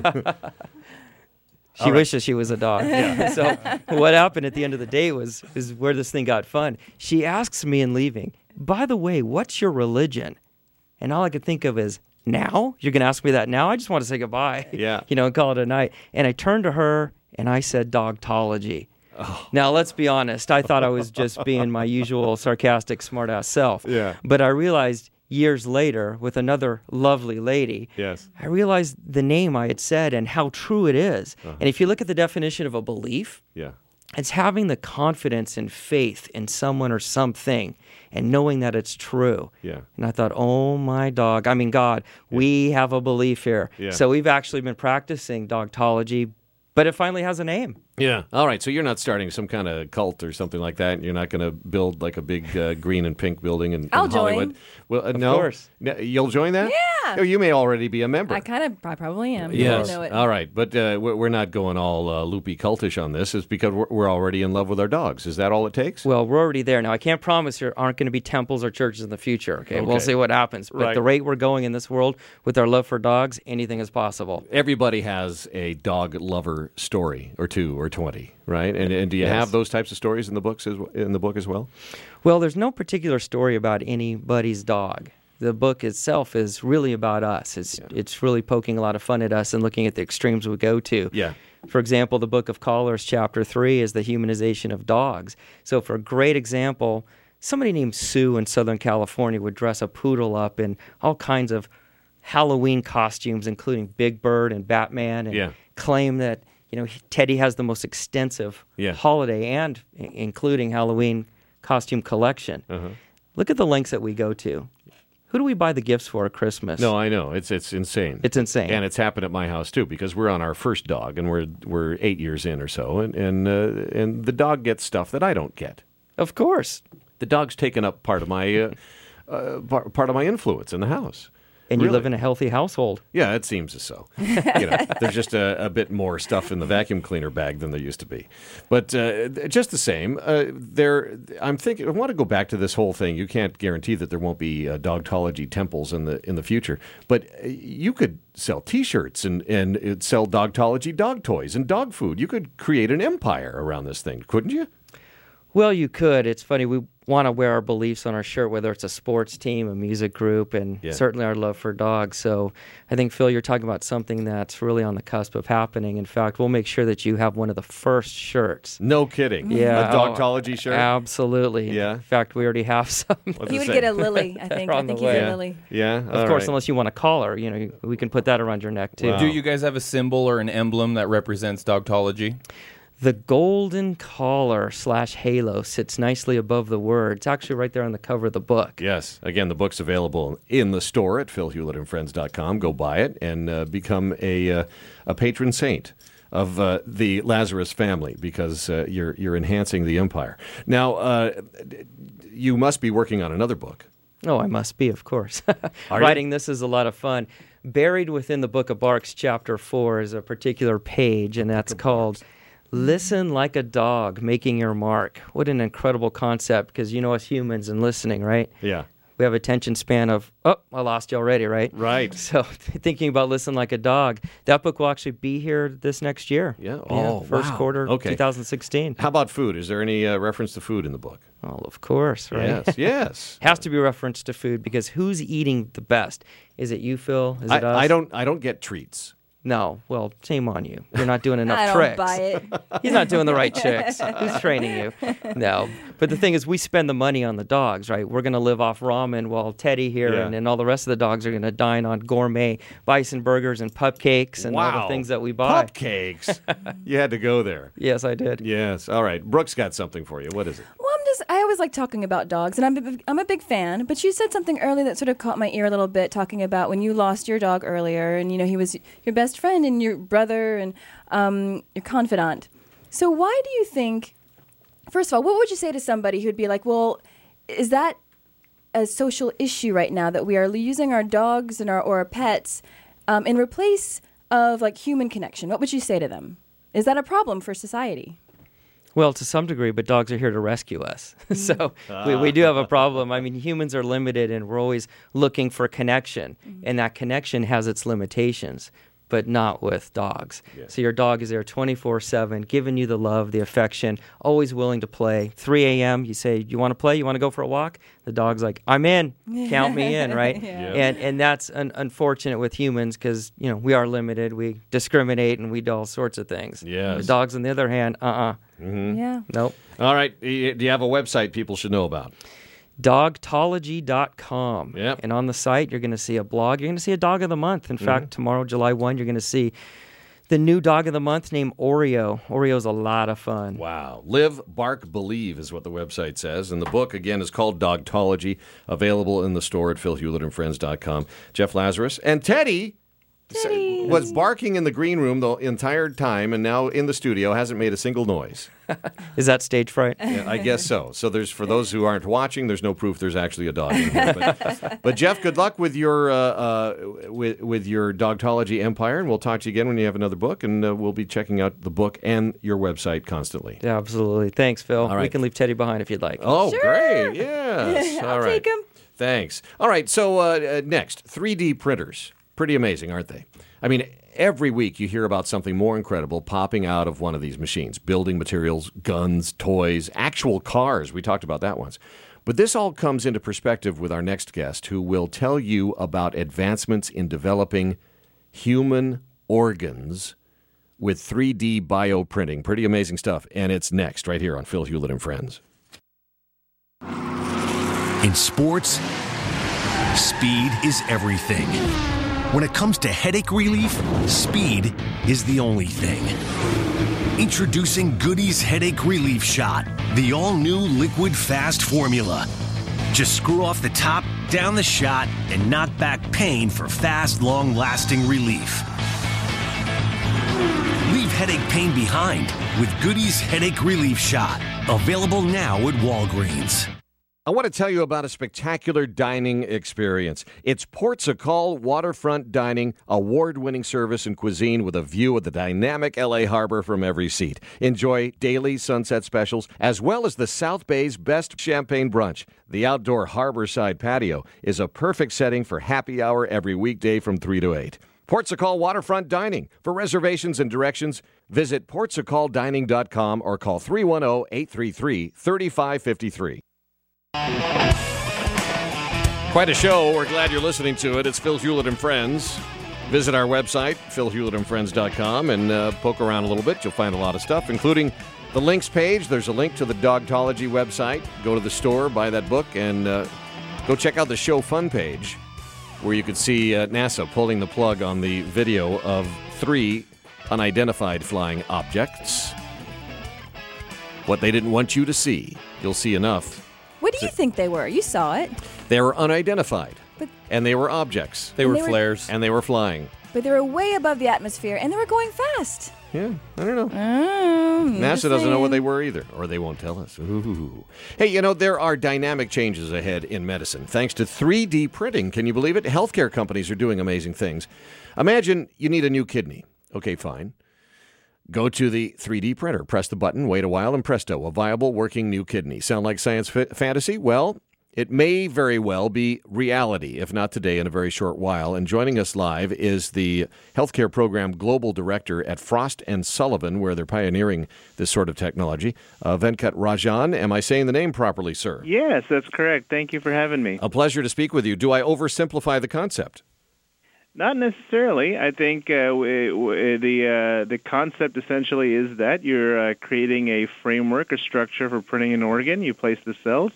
She wishes she was a dog. So what happened at the end of the day was is where this thing got fun. She asks me in leaving, by the way, what's your religion? And all I could think of is, now? You're going to ask me that now? I just want to say goodbye. Yeah. You know, and call it a night. And I turned to her and I said dogtology. Oh. Now, let's be honest. I thought I was just being my usual sarcastic, smart-ass self. Yeah. But I realized years later, with another lovely lady, Yes. I realized the name I had said and how true it is. Uh-huh. And if you look at the definition of a belief, Yeah. it's having the confidence and faith in someone or something and knowing that it's true. Yeah. And I thought, oh my dog, I mean, God, we have a belief here. Yeah. So we've actually been practicing dogtology, but it finally has a name. Yeah. All right. So you're not starting some kind of cult or something like that. You're not going to build like a big uh, green and pink building in, in I'll Hollywood. join. Well, uh, no. course. No, you'll join that? Yeah. Oh, you may already be a member. I kind of, I probably am. Yes. I know it. All right. But uh, we're we're not going all uh, loopy cultish on this. It's because we're, we're already in love with our dogs. Is that all it takes? Well, we're already there. Now, I can't promise there aren't going to be temples or churches in the future, okay? Okay. We'll see what happens. But Right. the rate we're going in this world with our love for dogs, anything is possible. Everybody has a dog lover story or two or twenty, right? And, and do you Yes. have those types of stories in the books as, in the book as well? Well, there's no particular story about anybody's dog. The book itself is really about us. It's it's really poking a lot of fun at us and looking at the extremes we go to. Yeah. For example, the Book of Callers, Chapter three, is the humanization of dogs. So for a great example, somebody named Sue in Southern California would dress a poodle up in all kinds of Halloween costumes, including Big Bird and Batman, and Yeah. claim that, you know, Teddy has the most extensive Yeah. holiday and i- including Halloween costume collection. Uh-huh. Look at the lengths that we go to. Who do we buy the gifts for at Christmas? No, I know. It's it's insane. It's insane. And it's happened at my house too because we're on our first dog and we're we're eight years in or so, and and uh, and the dog gets stuff that I don't get. Of course. The dog's taken up part of my uh, uh, part, part of my influence in the house. And you Really? live in a healthy household. Yeah, it seems as so. You know, there's just a, a bit more stuff in the vacuum cleaner bag than there used to be. But uh, just the same, uh, there. I'm thinking. I want to go back to this whole thing. You can't guarantee that there won't be uh, dogtology temples in the in the future, but uh, you could sell T-shirts and and uh, sell dogtology dog toys and dog food. You could create an empire around this thing, couldn't you? Well, you could. It's funny. We want to wear our beliefs on our shirt, whether it's a sports team, a music group, and Yeah. certainly our love for dogs. So I think, Phil, you're talking about something that's really on the cusp of happening. In fact, we'll make sure that you have one of the first shirts. No kidding. Yeah. a oh, dogtology shirt. Absolutely. Yeah. In fact, we already have some. What's He it would say? get a lily, I think. They're I on think the he's way. a lily. Yeah. Of course, unless you want a collar, you know, we can put that around your neck too. Wow. Do you guys have a symbol or an emblem that represents dogtology? The golden collar slash halo sits nicely above the word. It's actually right there on the cover of the book. Yes. Again, the book's available in the store at phil hewlett and friends dot com. Go buy it and uh, become a uh, a patron saint of uh, the Lazarus family because uh, you're you're enhancing the empire. Now, uh, you must be working on another book. Oh, I must be, of course. Are you? Writing this is a lot of fun. Buried within the Book of Barks, Chapter four, is a particular page, and that's called Listen Like a Dog, Making Your Mark. What an incredible concept, because you know us humans and listening, right? Yeah. We have attention span of, oh, I lost you already, right? Right. So thinking about Listen Like a Dog, that book will actually be here this next year. Yeah. Oh, first wow. quarter Okay. twenty sixteen. How about food? Is there any uh, reference to food in the book? Well, of course, right? Yes. Yes. Has to be reference to food because who's eating the best? Is it you, Phil? Is I, it us? I don't. I don't get treats. No, well, shame on you. You're not doing enough I don't tricks. buy it. He's not doing the right tricks. Who's training you? No. But the thing is, we spend the money on the dogs, right? We're going to live off ramen while Teddy here Yeah. and, and all the rest of the dogs are going to dine on gourmet bison burgers and pup cakes and all Wow. the things that we buy. Cupcakes. You had to go there. Yes, I did. Yes. All right. Brooke's got something for you. What is it? Well, I'm just, I always like talking about dogs, and I'm a, I'm a big fan, but you said something earlier that sort of caught my ear a little bit, talking about when you lost your dog earlier, and, you know, he was your best friend and your brother and um, your confidant. So why do you think, first of all, what would you say to somebody who'd be like, well, is that a social issue right now that we are using our dogs and our, or our pets um, in replace of, like, human connection? What would you say to them? Is that a problem for society? Well, to some degree, but dogs are here to rescue us. so we, we do have a problem. I mean, humans are limited, and we're always looking for connection, and that connection has its limitations, but not with dogs. Yeah. So your dog is there twenty-four seven, giving you the love, the affection, always willing to play. three a.m., you say, you want to play? You want to go for a walk? The dog's like, I'm in. Count me in, right? Yeah. And and that's un- unfortunate with humans because, you know, we are limited. We discriminate, and we do all sorts of things. Yes. The dogs, on the other hand, uh-uh. Yeah. Nope. All right. y- Do you have a website people should know about? Dogtology dot com. Yep. And on the site, you're going to see a blog. You're going to see a dog of the month. In fact, tomorrow, July first, you're going to see the new dog of the month named Oreo. Oreo's a lot of fun. Wow. Live, Bark, Believe is what the website says. And the book, again, is called Dogtology, available in the store at phil hewlett and friends dot com. Jeff Lazarus. And Teddy, Teddy. s- was barking in the green room the entire time, and now in the studio hasn't made a single noise. Is that stage fright? Yeah, I guess so. So there's, for those who aren't watching, there's no proof there's actually a dog in here. But, but Jeff, good luck with your uh, uh, with with your Dogtology empire, and we'll talk to you again when you have another book, and uh, we'll be checking out the book and your website constantly. Yeah, absolutely. Thanks, Phil. right. We can leave Teddy behind if you'd like. Oh, Sure. great! Yes, I'll all right. take 'em. Thanks. All right. So uh, uh, next, three D printers. Pretty amazing, aren't they? I mean, every week you hear about something more incredible popping out of one of these machines. Building materials, guns, toys, actual cars. We talked about that once. But this all comes into perspective with our next guest, who will tell you about advancements in developing human organs with three D bioprinting. Pretty amazing stuff. And it's next, right here on Phil Hewlett and Friends. In sports, speed is everything. When it comes to headache relief, speed is the only thing. Introducing Goody's Headache Relief Shot, the all-new liquid fast formula. Just screw off the top, down the shot, and knock back pain for fast, long-lasting relief. Leave headache pain behind with Goody's Headache Relief Shot. Available now at Walgreens. I want to tell you about a spectacular dining experience. It's Portugal Waterfront Dining, award-winning service and cuisine with a view of the dynamic L A harbor from every seat. Enjoy daily sunset specials, as well as the South Bay's best champagne brunch. The outdoor harborside patio is a perfect setting for happy hour every weekday from three to eight. Portugal Waterfront Dining. For reservations and directions, visit portugal dining dot com or call three one zero, eight three three, three five five three. Quite a show. We're glad you're listening to it. It's Phil Hewlett and Friends. Visit our website, phil hewlett and friends dot com, and uh, poke around a little bit. You'll find a lot of stuff, including the links page. There's a link to the Dogtology website. Go to the store, buy that book, and uh, go check out the show fun page, where you could see uh, NASA pulling the plug on the video of three unidentified flying objects. What they didn't want you to see. You'll see enough. What do you think they were? You saw it. They were unidentified, But- and they were objects, They were they were- flares. and they were flying. But they were way above the atmosphere, and they were going fast. Yeah, I don't know. Mm, NASA doesn't know what they were either, or they won't tell us. Ooh. Hey, you know, there are dynamic changes ahead in medicine thanks to three D printing. Can you believe it? Healthcare companies are doing amazing things. Imagine you need a new kidney. Okay, fine. Go to the three D printer, press the button, wait a while, and presto, a viable working new kidney. Sound like science fi- fantasy? Well, it may very well be reality, if not today, in a very short while. And joining us live is the Healthcare Program Global Director at Frost and Sullivan, where they're pioneering this sort of technology. Uh, Venkat Rajan, am I saying the name properly, sir? Yes, that's correct. Thank you for having me. A pleasure to speak with you. Do I oversimplify the concept? Not necessarily. I think uh, w- w- the uh, the concept essentially is that you're uh, creating a framework, a structure for printing an organ. You place the cells,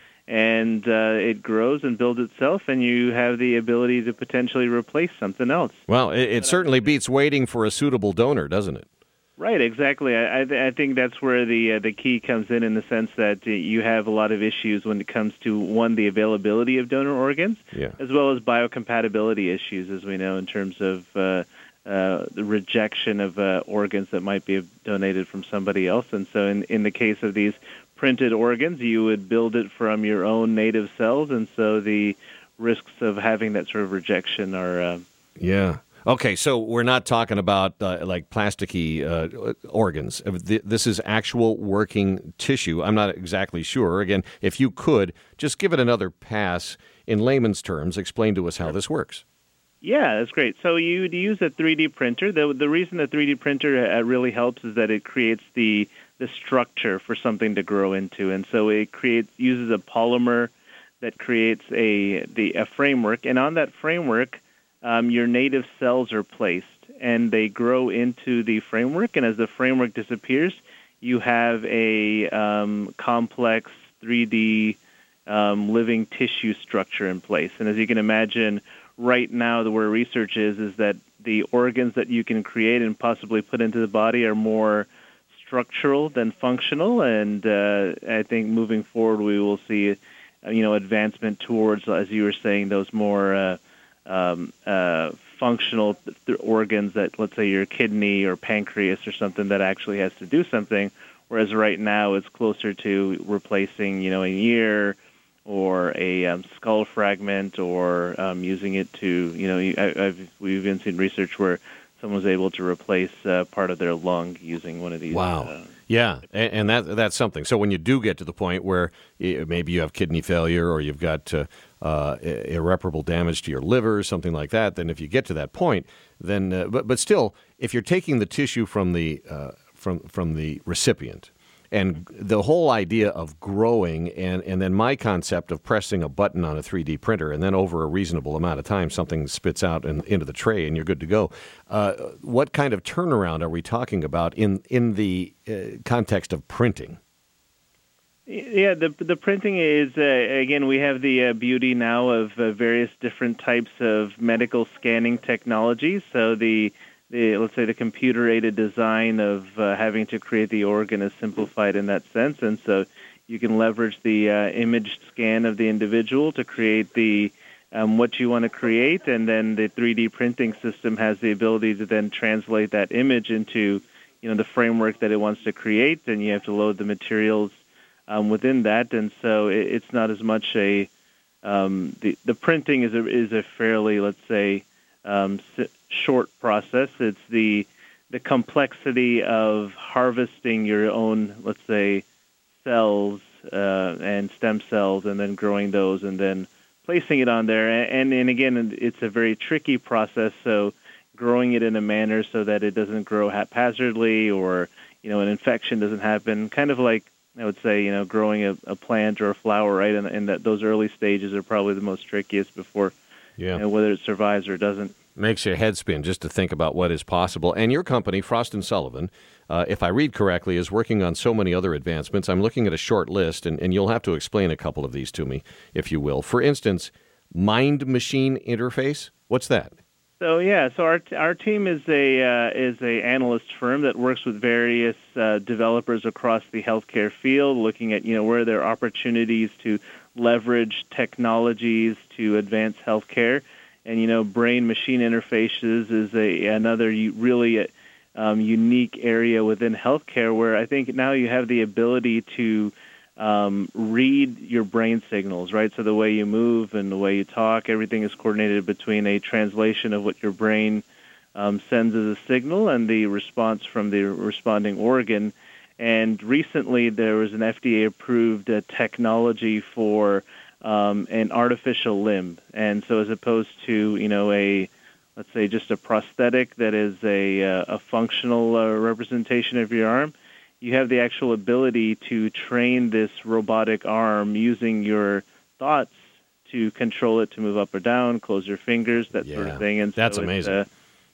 and uh, it grows and builds itself, and you have the ability to potentially replace something else. Well, it, it certainly beats waiting for a suitable donor, doesn't it? Right, exactly. I, I, th- I think that's where the uh, the key comes in, in the sense that uh, you have a lot of issues when it comes to, one, the availability of donor organs, Yeah. as well as biocompatibility issues, as we know, in terms of uh, uh, the rejection of uh, organs that might be donated from somebody else. And so in, in the case of these printed organs, you would build it from your own native cells, and so the risks of having that sort of rejection are... Uh, Yeah. Okay, so we're not talking about uh, like plasticky uh, organs. This is actual working tissue. I'm not exactly sure. Again, if you could, just give it another pass in layman's terms. Explain to us how this works. Yeah, that's great. So you'd use a three D printer. The the reason a three D printer uh, really helps is that it creates the the structure for something to grow into, and so it creates uses a polymer that creates a the a framework, and on that framework, um, your native cells are placed, and they grow into the framework. And as the framework disappears, you have a um, complex three D um, living tissue structure in place. And as you can imagine, right now, the where research is is that the organs that you can create and possibly put into the body are more structural than functional. And uh, I think moving forward, we will see, uh, you know, advancement towards, as you were saying, those more uh, um, uh, functional th- th- organs that, let's say, your kidney or pancreas or something that actually has to do something. Whereas right now, it's closer to replacing, you know, an ear or a um, skull fragment, or um, using it to, you know, I, I've, we've even seen research where someone was able to replace uh, part of their lung using one of these. Wow. Uh, yeah, and, and that that's something. So when you do get to the point where maybe you have kidney failure or you've got uh, uh, irreparable damage to your liver or something like that, then if you get to that point, then, uh, but, but still, if you're taking the tissue from the, uh, from, from the recipient, and the whole idea of growing, and, and then my concept of pressing a button on a three D printer, and then over a reasonable amount of time, something spits out and into the tray, and you're good to go. Uh, what kind of turnaround are we talking about in in the uh, context of printing? Yeah, the the printing is, uh, again, we have the uh, beauty now of uh, various different types of medical scanning technologies. So the The, let's say the computer-aided design of uh, having to create the organ is simplified in that sense, and so you can leverage the uh, image scan of the individual to create the um, what you want to create, and then the three D printing system has the ability to then translate that image into, you know, the framework that it wants to create, and you have to load the materials um, within that, and so it, it's not as much a um, the the printing is a is a fairly, let's say, um, short process. It's the the complexity of harvesting your own, let's say, cells uh, and stem cells, and then growing those, and then placing it on there. And, and again, it's a very tricky process. So growing it in a manner so that it doesn't grow haphazardly, or, you know, an infection doesn't happen. Kind of like, I would say, you know, growing a, a plant or a flower, right? And, and that those early stages are probably the most trickiest before, yeah. you know, whether it survives or doesn't. Makes your head spin just to think about what is possible. And your company, Frost and Sullivan, uh, if I read correctly, is working on so many other advancements. I'm looking at a short list, and, and you'll have to explain a couple of these to me, if you will. For instance, mind-machine interface. What's that? So yeah, so our our team is a uh, is a analyst firm that works with various uh, developers across the healthcare field, looking at, you know, where there are opportunities to leverage technologies to advance healthcare. And, you know, brain-machine interfaces is a another really um, unique area within healthcare, where I think now you have the ability to um, read your brain signals, right? So the way you move and the way you talk, everything is coordinated between a translation of what your brain um, sends as a signal and the response from the responding organ. And recently there was an F D A-approved uh, technology for Um, an artificial limb. And so as opposed to, you know, a, let's say, just a prosthetic that is a, uh, a functional uh, representation of your arm, you have the actual ability to train this robotic arm using your thoughts to control it to move up or down, close your fingers, that sort Yeah, of thing. And that's so amazing. It, uh,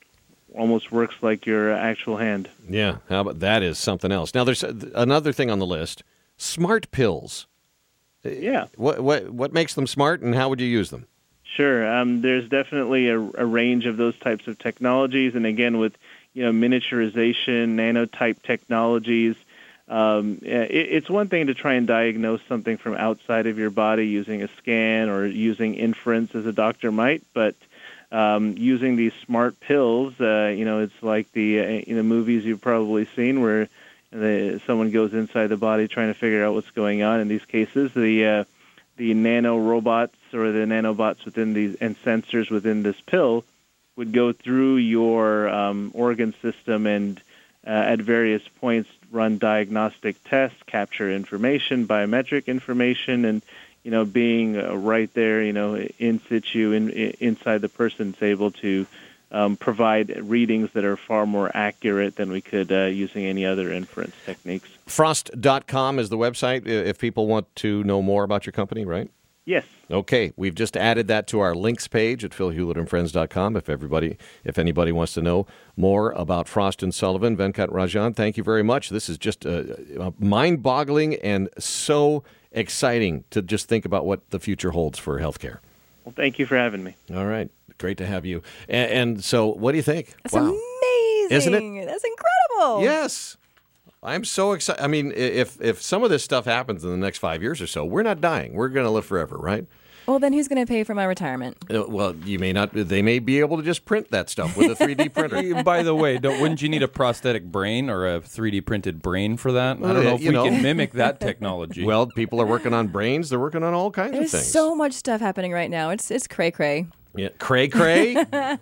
almost works like your actual hand. Yeah, how about that is something else. Now, there's another thing on the list, smart pills. Yeah. What, what, what makes them smart, and how would you use them? Sure. Um, there's definitely a, a range of those types of technologies, and again, with you know miniaturization, nanotype technologies, um, it, it's one thing to try and diagnose something from outside of your body using a scan or using inference, as a doctor might, but um, using these smart pills, uh, you know, it's like the uh, in the movies you've probably seen where the, someone goes inside the body trying to figure out what's going on. In these cases, the uh, the nano robots or the nanobots within these and sensors within this pill would go through your um, organ system and uh, at various points run diagnostic tests, capture information, biometric information, and you know, being uh, right there, you know, in situ, in, in, inside the person's able to um, provide readings that are far more accurate than we could uh, using any other inference techniques. Frost dot com is the website if people want to know more about your company, right? Yes. Okay, we've just added that to our links page at phil hewlett and friends dot com. If everybody, if anybody wants to know more about Frost and Sullivan, Venkat Rajan, thank you very much. This is just uh, mind-boggling and so exciting to just think about what the future holds for healthcare. Well, thank you for having me. All right, great to have you. And, and so, what do you think? That's Wow. amazing. Isn't it? That's incredible. Yes. I'm so excited. I mean, if if some of this stuff happens in the next five years or so, we're not dying. We're going to live forever, right? Well, then who's going to pay for my retirement? Uh, well, you may not. They may be able to just print that stuff with a three D printer. By the way, don't, wouldn't you need a prosthetic brain or a three D printed brain for that? I Well, don't know if you we know. can mimic that technology. Well, people are working on brains. They're working on all kinds There's of things. so much stuff happening right now. It's it's cray cray. Yeah, cray cray.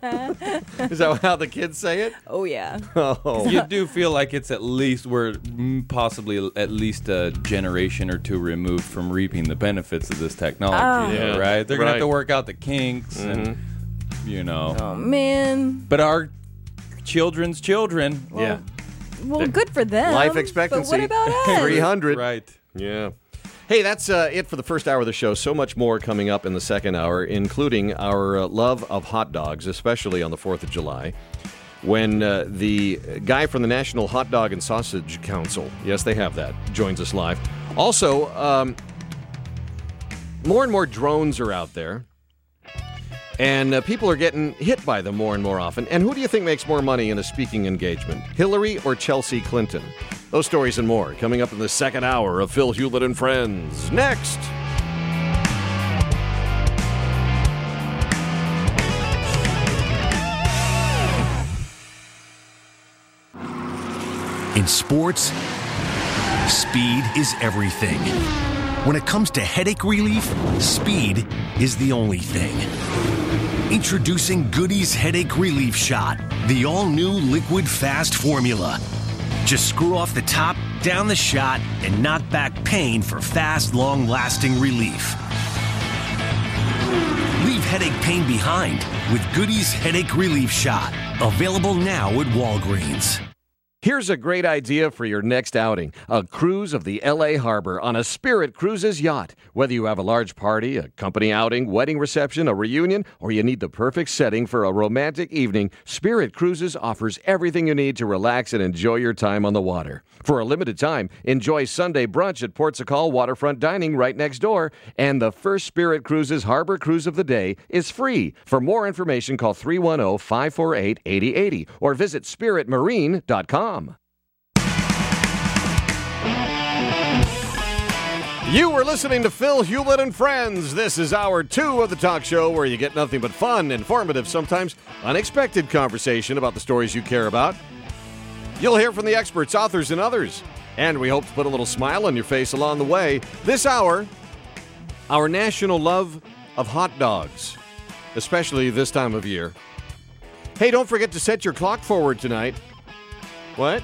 Is that how the kids say it? Oh yeah. Oh, you do feel like it's at least we're mm, possibly at least a generation or two removed from reaping the benefits of this technology, Yeah. though, right? They're gonna have Right. to work out the kinks, and you know. Oh man. But our children's children, yeah. Well, good for them. Life expectancy. But what about us? three hundred. right? Yeah. Hey, that's uh, it for the first hour of the show. So much more coming up in the second hour, including our uh, love of hot dogs, especially on the fourth of July, when uh, the guy from the National Hot Dog and Sausage Council, yes, they have that, joins us live. Also, um, more and more drones are out there, and uh, people are getting hit by them more and more often. And who do you think makes more money in a speaking engagement, Hillary or Chelsea Clinton? Those stories and more coming up in the second hour of Phil Hewlett and Friends. Next. In sports, speed is everything. When it comes to headache relief, speed is the only thing. Introducing Goody's Headache Relief Shot, the all-new liquid fast formula. Just screw off the top, down the shot, and knock back pain for fast, long-lasting relief. Leave headache pain behind with Goody's Headache Relief Shot. Available now at Walgreens. Here's a great idea for your next outing. A cruise of the L A Harbor on a Spirit Cruises yacht. Whether you have a large party, a company outing, wedding reception, a reunion, or you need the perfect setting for a romantic evening, Spirit Cruises offers everything you need to relax and enjoy your time on the water. For a limited time, enjoy Sunday brunch at Port Sacal Waterfront Dining right next door. And the first Spirit Cruises Harbor Cruise of the day is free. For more information, call three one zero, five four eight, eight zero eight zero or visit spirit marine dot com. You were listening to Phil Hewlett and Friends. This is hour two of the talk show where you get nothing but fun, informative, sometimes unexpected conversation about the stories you care about. You'll hear from the experts, authors, and others. And we hope to put a little smile on your face along the way. This hour, our national love of hot dogs, especially this time of year. Hey, don't forget to set your clock forward tonight. What?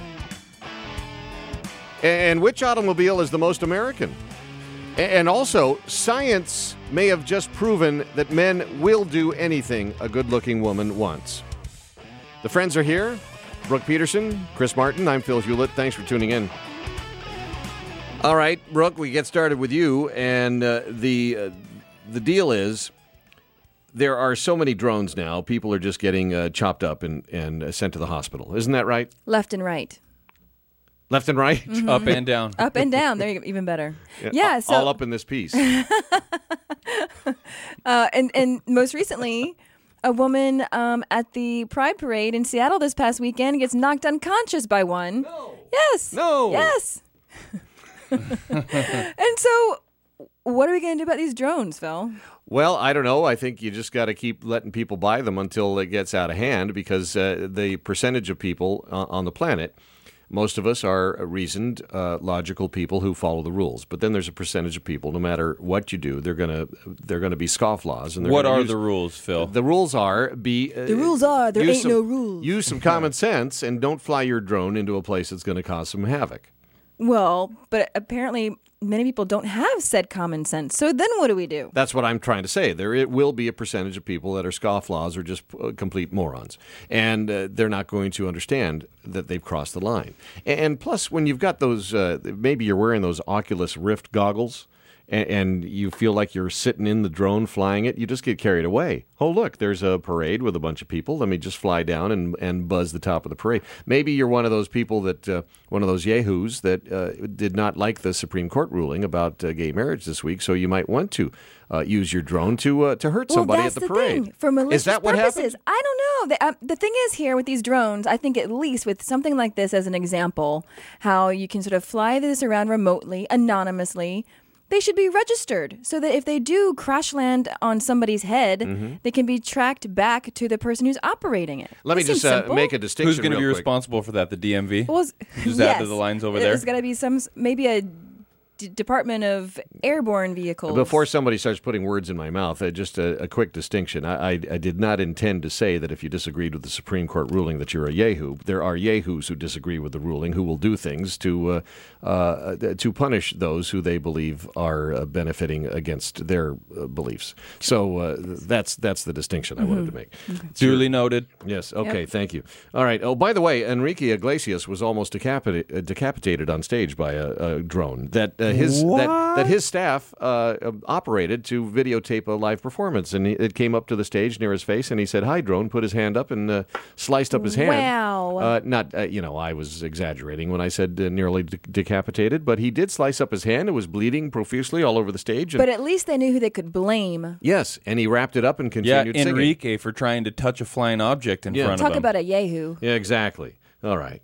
And which automobile is the most American? And also, science may have just proven that men will do anything a good-looking woman wants. The friends are here. Brooke Peterson, Chris Martin, I'm Phil Hewlett. Thanks for tuning in. All right, Brooke, we get started with you. And uh, the uh, the deal is, there are so many drones now, people are just getting uh, chopped up and, and uh, sent to the hospital. Isn't that right? Left and right. Left and right? Mm-hmm. Up and down. Up and down. There you go. Even better. Yeah. all, So, all up in this piece. uh, and and most recently, a woman um, at the Pride Parade in Seattle this past weekend gets knocked unconscious by one. No. Yes. No. Yes. And so, what are we going to do about these drones, Phil? Well, I don't know. I think you just got to keep letting people buy them until it gets out of hand, because uh, the percentage of people uh, on the planet, most of us are reasoned, uh, logical people who follow the rules. But then there's a percentage of people, no matter what you do, they're gonna they're gonna be scofflaws. And they're What gonna are use, the rules, Phil? The rules are be. Uh, The rules are there use ain't some- no rules. Use some common sense and don't fly your drone into a place that's going to cause some havoc. Well, but apparently many people don't have said common sense. So then what do we do? That's what I'm trying to say. There it will be a percentage of people that are scofflaws or just uh, complete morons. And uh, they're not going to understand that they've crossed the line. And, and plus, when you've got those, uh, maybe you're wearing those Oculus Rift goggles, and, and you feel like you're sitting in the drone flying it, you just get carried away. Oh, look, there's a parade with a bunch of people. Let me just fly down and, and buzz the top of the parade. Maybe you're one of those people that, uh, one of those yahoos that uh, did not like the Supreme Court ruling about uh, gay marriage this week, so you might want to uh, use your drone to uh, to hurt Well, somebody that's at the, the parade. thing. For malicious Is that what purposes. happened? I don't know. The, uh, the thing is here with these drones, I think at least with something like this as an example, how you can sort of fly this around remotely, anonymously, they should be registered so that if they do crash land on somebody's head, Mm-hmm. they can be tracked back to the person who's operating it. Let me That seems just uh, simple. make a distinction. Who's going to real be quick. responsible for that? The D M V? Well, s- Just yes. add to the lines over There's there? got to be some, s- maybe a D- Department of Airborne Vehicles. Before somebody starts putting words in my mouth, uh, just a, a quick distinction. I, I, I did not intend to say that if you disagreed with the Supreme Court ruling that you're a yahoo. There are yahoos who disagree with the ruling who will do things to uh, uh, to punish those who they believe are uh, benefiting against their uh, beliefs. So uh, that's that's the distinction I wanted to make. Duly noted. Yes. Okay. Thank you. All right. Oh, by the way, Enrique Iglesias was almost decapita- uh, decapitated on stage by a, a drone that uh, his that, that his staff uh, uh, operated to videotape a live performance, and he, it came up to the stage near his face, and he said, "Hi, drone." Put his hand up and uh, sliced up his hand. Wow. Uh, not uh, you know, I was exaggerating when I said uh, nearly de- decapitated, but he did slice up his hand. It was bleeding profusely all over the stage. And, But at least they knew who they could blame. yes, and he wrapped it up and Yeah, continued singing. Enrique for trying to touch a flying object in Yeah. front Talk of him. about a yahoo. Yeah, exactly. All right.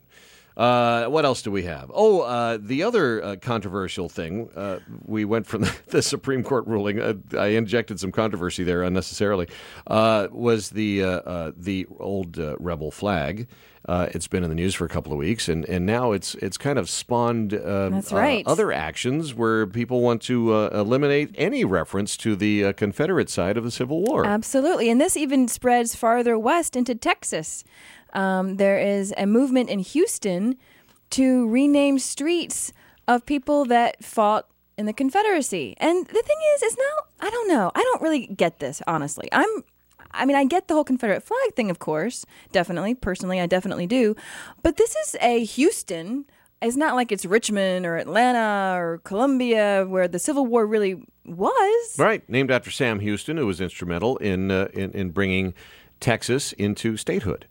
Uh, what else do we have? Oh, uh, the other uh, controversial thing. Uh, we went from the, the Supreme Court ruling. Uh, I injected some controversy there unnecessarily. Uh, was the uh, uh, the old uh, rebel flag? Uh, it's been in the news for a couple of weeks, and, and now it's it's kind of spawned uh, That's uh, right. other actions where people want to uh, eliminate any reference to the uh, Confederate side of the Civil War. Absolutely. And this even spreads farther west into Texas. Um, there is a movement in Houston to rename streets of people that fought in the Confederacy. And the thing is, it's not, I don't know. I don't really get this, honestly. I'm, I mean, I get the whole Confederate flag thing, of course. Definitely. Personally, I definitely do. But this is a Houston. It's not like it's Richmond or Atlanta or Columbia where the Civil War really was. Right, named after Sam Houston, who was instrumental in uh, in, in bringing Texas into statehood.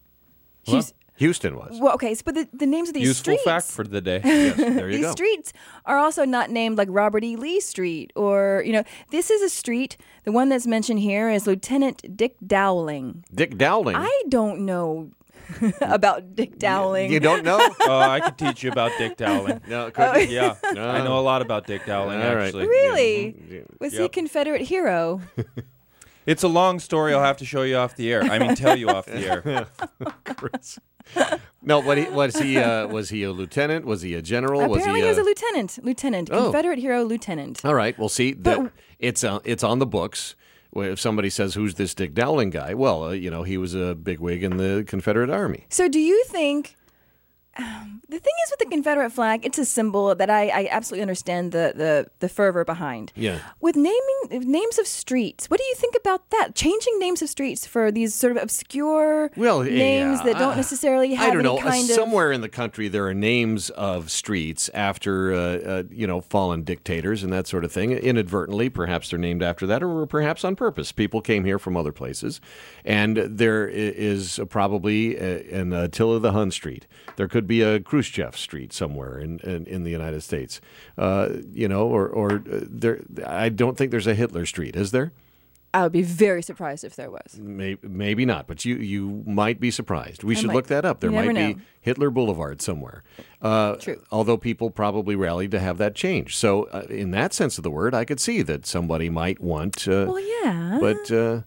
Hous- Houston was. Well, okay, so, but the, the names of these Useful streets. fact for the day. Yes, there you These go. streets are also not named like Robert E. Lee Street or, you know, this is a street. The one that's mentioned here is Lieutenant Dick Dowling. Dick Dowling. I don't know about Dick Dowling. You don't know? Oh, I could teach you about Dick Dowling. No, could you? Yeah, No. I know a lot about Dick Dowling, All right. actually. Really? Yeah. Was he a Yep. Confederate hero? It's a long story. I'll have to show you off the air. I mean, tell you off the air. Chris. No, what he, was he? Uh, was he a lieutenant? Was he a general? was Apparently he? he was uh, a lieutenant. Lieutenant. Oh. Confederate hero lieutenant. All right. Well, see, that it's uh, it's on the books. Where if somebody says, "Who's this Dick Dowling guy?" Well, uh, you know, he was a bigwig in the Confederate Army. So do you think The thing is with the Confederate flag, it's a symbol that I, I absolutely understand the, the, the fervor behind. Yeah. With naming names of streets, what do you think about that? Changing names of streets for these sort of obscure Well, names yeah, that don't I- necessarily have I don't any know. kind of... Somewhere in the country, there are names of streets after, uh, uh, you know, fallen dictators and that sort of thing. Inadvertently, perhaps they're named after that, or perhaps on purpose. People came here from other places, and there i- is probably a, an Attila the Hun Street. There could be a Khrushchev Street somewhere in, in, in the United States, uh, you know, or, or uh, there. I don't think there's a Hitler Street, is there? I would be very surprised if there was. Maybe, maybe not, but you, you might be surprised. We I should might. look that up. There You might never be know. Hitler Boulevard somewhere. Uh, True. Although people probably rallied to have that changed. So, uh, in that sense of the word, I could see that somebody might want. Uh, Well, yeah. But uh,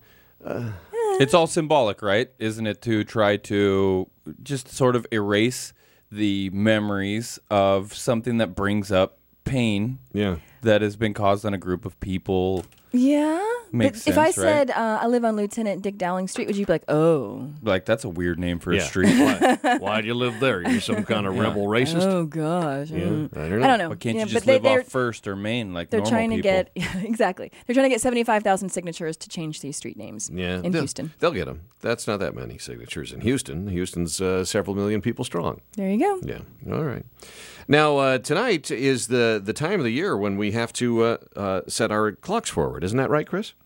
It's all symbolic, right? Isn't it, to try to just sort of erase the memories of something that brings up pain yeah, that has been caused on a group of people? Yeah. Makes but if I sense, right? said uh, I live on Lieutenant Dick Dowling Street, would you be like, oh? Like, that's a weird name for yeah. a street. Why, why'd you live there? You're some kind of rebel racist. Oh, gosh. Yeah, Mm. I don't know. I don't know. Why can't Yeah, you just but they- live they're- off First or Main like They're normal trying to people? get yeah, exactly. They're trying to get seventy-five thousand signatures to change these street names. Yeah, in they'll, Houston. They'll get them. That's not that many signatures in Houston. Houston's uh, several million people strong. There you go. Yeah. All right. Now, uh, tonight is the, the time of the year when we have to uh, uh, set our clocks forward. Isn't that right, Chris?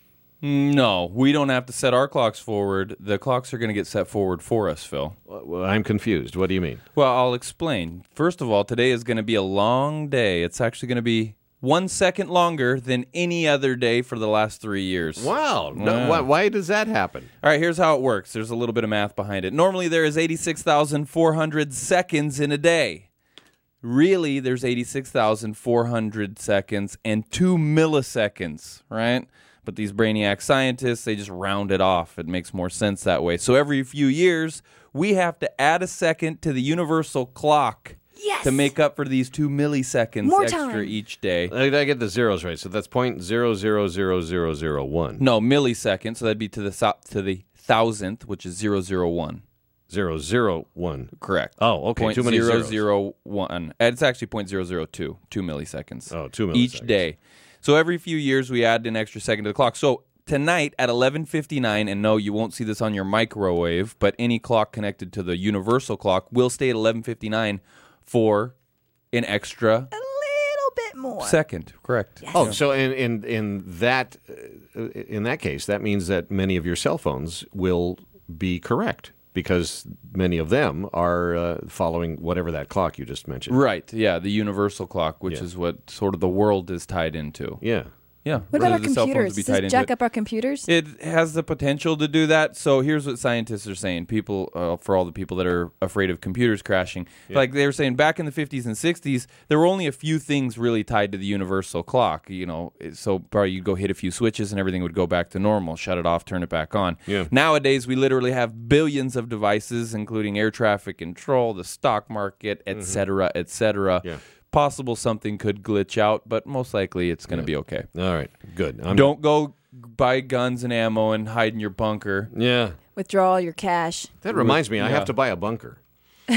No, we don't have to set our clocks forward. The clocks are going to get set forward for us, Phil. Uh, Well, I'm confused. What do you mean? Well, I'll explain. First of all, today is going to be a long day. It's actually going to be one second longer than any other day for the last three years. Wow. No, Yeah. why, why does that happen? All right, here's how it works. There's a little bit of math behind it. Normally, there is eighty-six thousand four hundred seconds in a day. Really, there's eighty-six thousand four hundred seconds and two milliseconds, right? But these brainiac scientists, they just round it off. It makes more sense that way. So every few years, we have to add a second to the universal clock Yes. to make up for these two milliseconds More extra time. each day. I, I get the zeros right. So that's point zero zero zero zero zero one. No, millisecond. So that'd be to the thou- to the thousandth, which is zero zero one. Zero zero one. Correct. Oh, okay. Point Too many zero zeros. zero one. It's actually point zero zero two, two milliseconds. Oh, two each milliseconds. day. So every few years we add an extra second to the clock. So tonight at eleven fifty-nine, and no, you won't see this on your microwave, but any clock connected to the universal clock will stay at eleven fifty-nine for an extra A little bit more. second. Correct. Oh, so in in in that uh, in that case, that means that many of your cell phones will be correct because many of them are uh, following whatever that clock you just mentioned. Right. Yeah, the universal clock, which Yeah. is what sort of the world is tied into. Yeah. Yeah. What about our the cell phones computers? would be Does tied this into jack it. up our computers? It has the potential to do that. So here's what scientists are saying. People, uh, for all the people that are afraid of computers crashing, like they were saying back in the fifties and sixties, there were only a few things really tied to the universal clock. You know, so probably you'd go hit a few switches and everything would go back to normal. Shut it off, turn it back on. Yeah. Nowadays, we literally have billions of devices, including air traffic control, the stock market, et cetera, et cetera. Yeah. Possible something could glitch out, but most likely it's going to be okay. All right. Good. I'm, Don't go buy guns and ammo and hide in your bunker. Yeah. Withdraw all your cash. That reminds me, I Yeah. have to buy a bunker. Put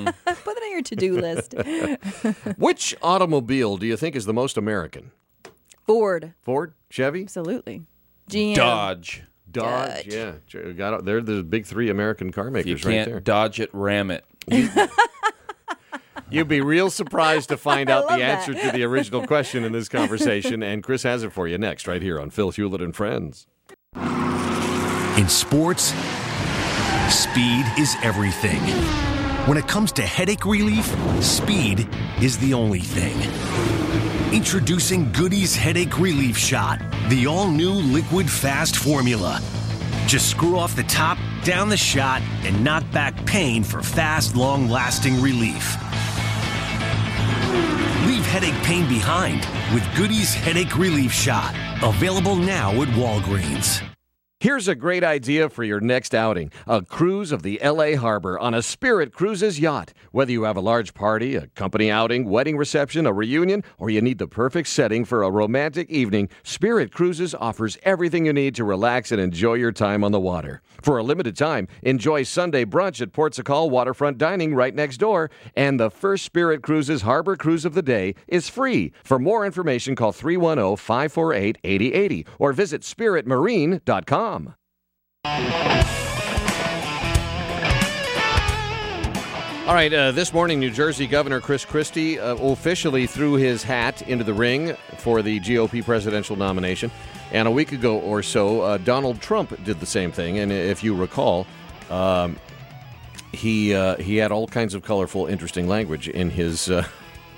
it on your to-do list. Which automobile do you think is the most American? Ford. Ford, Chevy, Absolutely. G M. Dodge. Dodge. Dodge. Yeah, Ch- got they're the big three American car If you makers right can't there. dodge it, ram it. You'd be real surprised to find I out the love answer that. to the original question in this conversation, and Chris has it for you next, right here on Phil Hewlett and Friends. In sports, speed is everything. When it comes to headache relief, speed is the only thing. Introducing Goody's Headache Relief Shot, the all-new liquid fast formula. Just screw off the top, down the shot, and knock back pain for fast, long-lasting relief. Leave headache pain behind with Goody's Headache Relief Shot. Available now at Walgreens. Here's a great idea for your next outing. A cruise of the L A Harbor on a Spirit Cruises yacht. Whether you have a large party, a company outing, wedding reception, a reunion, or you need the perfect setting for a romantic evening, Spirit Cruises offers everything you need to relax and enjoy your time on the water. For a limited time, enjoy Sunday brunch at Port Sacal Waterfront Dining right next door. And the first Spirit Cruises Harbor Cruise of the day is free. For more information, call three one zero, five four eight, eight zero eight zero or visit spirit marine dot com. All right, uh, this morning, New Jersey Governor Chris Christie uh, officially threw his hat into the ring for the G O P presidential nomination. And a week ago or so, uh, Donald Trump did the same thing. And if you recall, um, he uh, he had all kinds of colorful, interesting language in his uh,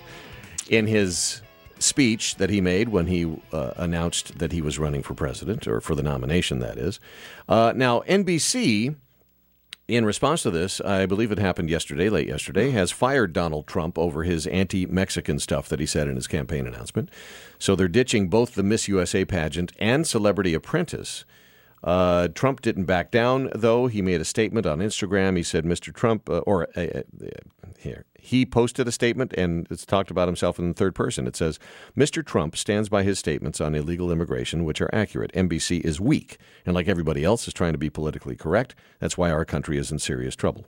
in his speech that he made when he uh, announced that he was running for president, or for the nomination, that is. Uh, now, N B C, in response to this, I believe it happened yesterday, late yesterday, has fired Donald Trump over his anti-Mexican stuff that he said in his campaign announcement. So they're ditching both the Miss U S A pageant and Celebrity Apprentice. Uh, Trump didn't back down, though. He made a statement on Instagram. He said, Mister Trump, uh, or uh, uh, here, he posted a statement, and it's talked about himself in the third person. It says, Mister Trump stands by his statements on illegal immigration, which are accurate. N B C is weak, and like everybody else is trying to be politically correct. That's why our country is in serious trouble.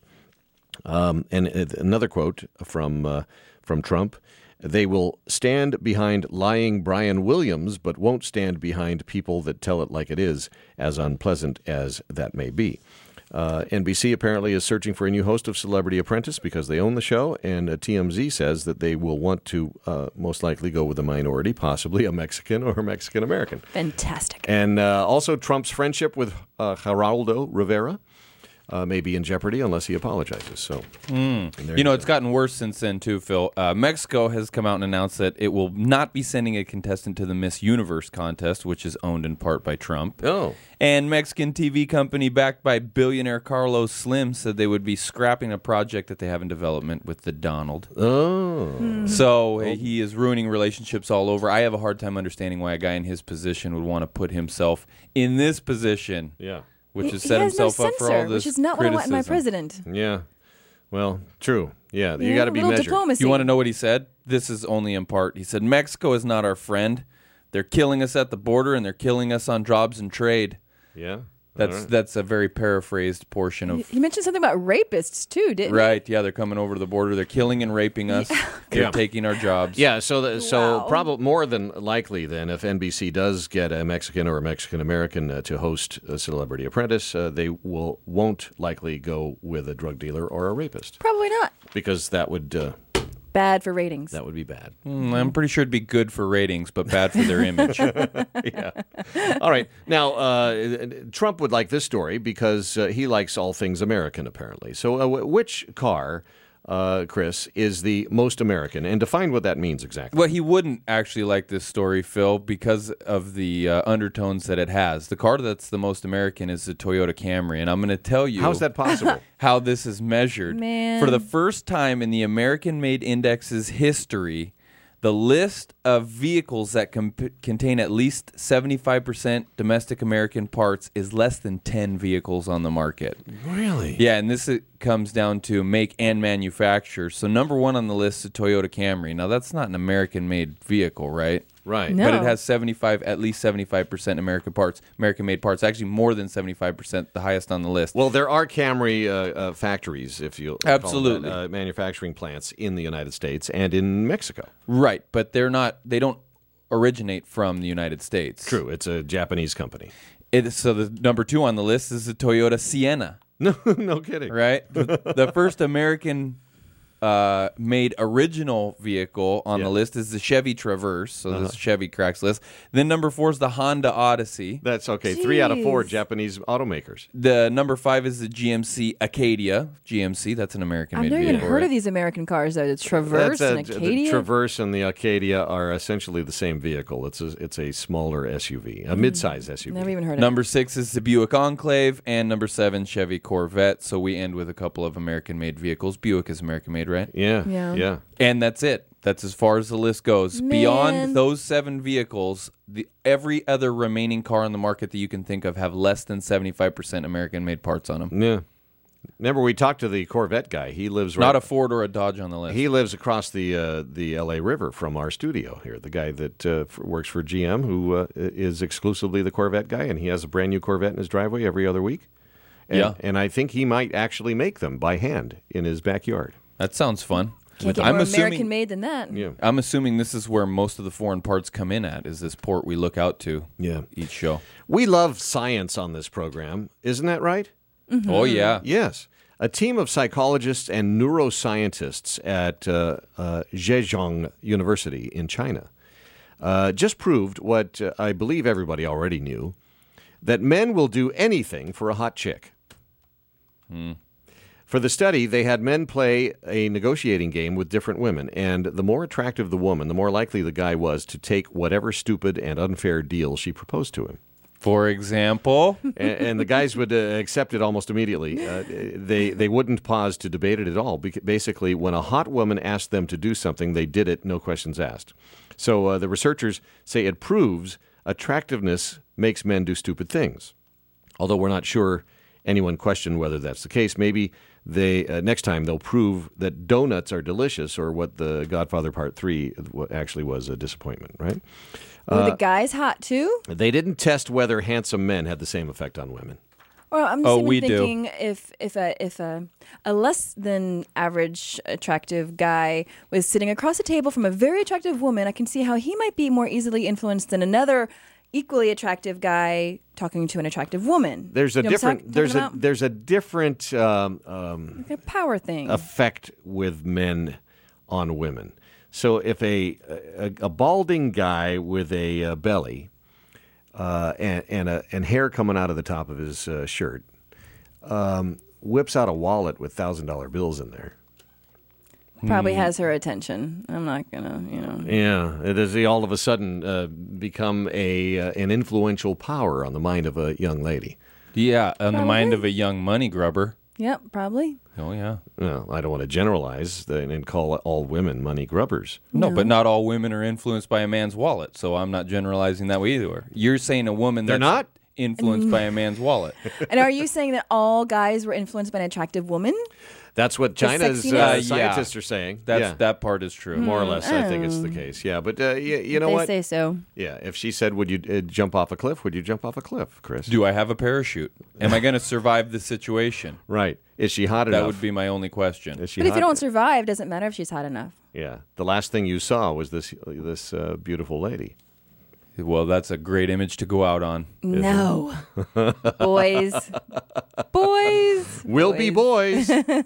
Um, and uh, another quote from uh, from Trump. They will stand behind lying Brian Williams, but won't stand behind people that tell it like it is, as unpleasant as that may be. Uh, N B C apparently is searching for a new host of Celebrity Apprentice because they own the show, and uh, T M Z says that they will want to uh, most likely go with a minority, possibly a Mexican or Mexican-American. Fantastic. And uh, also Trump's friendship with uh, Geraldo Rivera Uh, may be in jeopardy unless he apologizes. So, mm. you, you know, go. it's gotten worse since then, too, Phil. Uh, Mexico has come out and announced that it will not be sending a contestant to the Miss Universe contest, which is owned in part by Trump. Oh. And Mexican T V company backed by billionaire Carlos Slim said they would be scrapping a project that they have in development with the Donald. Oh. Mm. So uh, he is ruining relationships all over. I have a hard time understanding why a guy in his position would want to put himself in this position. Yeah. Which he, has set he has himself no up for censor, all this which is not criticism. what I want in my president. Yeah. Well, true. Yeah, you Yeah, got to a be little measured. diplomacy. You want to know what he said? This is only in part. He said, Mexico is not our friend. They're killing us at the border, and they're killing us on jobs and trade. Yeah. That's right. that's a very paraphrased portion of... He mentioned something about rapists, too, didn't Right, yeah, they're coming over to the border. They're killing and raping us. They're Yeah. taking our jobs. Yeah, so the, so Wow. probably more than likely then, if N B C does get a Mexican or a Mexican American uh, to host a Celebrity Apprentice, uh, they will won't likely go with a drug dealer or a rapist he? Probably not. because that would uh, Bad for ratings. that would be bad. Mm, I'm pretty sure it'd be good for ratings, but bad for their image. Yeah. All right. Now, uh, Trump would like this story because uh, he likes all things American, apparently. So, uh, w- which car, uh, Chris, is the most American? And define what that means exactly. Well, he wouldn't actually like this story, Phil, because of the uh, undertones that it has. The car that's the most American is the Toyota Camry, and I'm going to tell you How's that possible? how this is measured. Man. For the first time in the American-Made Index's history, the list of vehicles that comp- contain at least seventy-five percent domestic American parts is less than ten vehicles on the market. Really? Yeah, and this uh, comes down to make and manufacture. So number one on the list is Toyota Camry. Now, that's not an American-made vehicle, right? Right. No. But it has seventy-five, at least seventy-five percent American parts, American-made parts. Actually, more than seventy-five percent, the highest on the list. Well, there are Camry uh, uh, factories, if you call Absolutely. that, uh, manufacturing plants in the United States and in Mexico. Right, but they're not. They don't originate from the United States. True. It's a Japanese company. It, so the number two on the list is the Toyota Sienna. No, no kidding. Right, the, the first American. Uh, made original vehicle on Yeah. the list is the Chevy Traverse, so this Chevy cracks list. Then number four is the Honda Odyssey. That's okay. Three out of four Jeez. Japanese automakers. The number five is the G M C Acadia. G M C, that's an American-made I've never vehicle. even heard right? of these American cars, though. The Traverse That's a- and The Acadia. Traverse and the Acadia are essentially the same vehicle. It's a, it's a smaller S U V, a mid-size S U V. Never even heard of Number six is the Buick Enclave, and number seven, Chevy Corvette. So we end with a couple of American-made vehicles. Buick is American-made, right? Yeah, Yeah. yeah. And that's it. That's as far as the list goes. Man. Beyond those seven vehicles, the every other remaining car on the market that you can think of have less than seventy-five percent American-made parts on them. Yeah. Remember, we talked to the Corvette guy. He lives right, Not a Ford or a Dodge on the list. He lives across the uh, the L A River from our studio here. The guy that uh, f- works for G M, who uh, is exclusively the Corvette guy, and he has a brand new Corvette in his driveway every other week. And, Yeah. and I think he might actually make them by hand in his backyard. That sounds fun. Can't get I'm more assuming- American made than that. Yeah. I'm assuming this is where most of the foreign parts come in at, is this port we look out to Yeah. each show. We love science on this program. Isn't that right? Oh, yeah. Yes. A team of psychologists and neuroscientists at uh, uh, Zhejiang University in China uh, just proved what uh, I believe everybody already knew, that men will do anything for a hot chick. Hmm. For the study, they had men play a negotiating game with different women, and the more attractive the woman, the more likely the guy was to take whatever stupid and unfair deal she proposed to him. For example, and, and the guys would uh, accept it almost immediately. Uh, they they wouldn't pause to debate it at all. Bec- basically, when a hot woman asked them to do something, they did it, no questions asked. So uh, the researchers say it proves attractiveness makes men do stupid things. Although we're not sure anyone questioned whether that's the case. Maybe they uh, next time they'll prove that donuts are delicious, or what the Godfather Part Three actually was a disappointment, right? Were the guys hot too? They didn't test whether handsome men had the same effect on women. Well, I'm just Oh, even we do. thinking if if a if a a less than average attractive guy was sitting across the table from a very attractive woman, I can see how he might be more easily influenced than another equally attractive guy talking to an attractive woman. There's a You know what I'm different talking there's a about? there's a different um, um, Like a power thing. effect with men on women. So if a a, a balding guy with a uh, belly uh, and and, a, and hair coming out of the top of his uh, shirt um, whips out a wallet with thousand dollar bills in there. Probably has her attention. I'm not gonna, you know. Yeah, does he all of a sudden uh, become a uh, an influential power on the mind of a young lady? yeah, on the Probably. mind of a young money grubber. Yep, probably. Oh, yeah. Well, I don't want to generalize and call all women money grubbers. No, but not all women are influenced by a man's wallet, so I'm not generalizing that way either. You're saying a woman They're that's not? influenced by a man's wallet. And are you saying that all guys were influenced by an attractive woman? That's what China's sexiness? uh, Uh, yeah. scientists are saying. That's yeah. that part is true. More or less, I think it's the case. Yeah, but uh, you, you know they what? say so. Yeah, if she said, "Would you uh, jump off a cliff?" Would you jump off a cliff, Chris? Do I have a parachute? Am I going to survive the situation? Right? Is she hot That enough? would be my only question. Is she But if hot? you don't survive, doesn't matter if she's hot enough. Yeah. The last thing you saw was this this uh, beautiful lady. Well, that's a great image to go out on. No. Boys. Boys. Will be boys.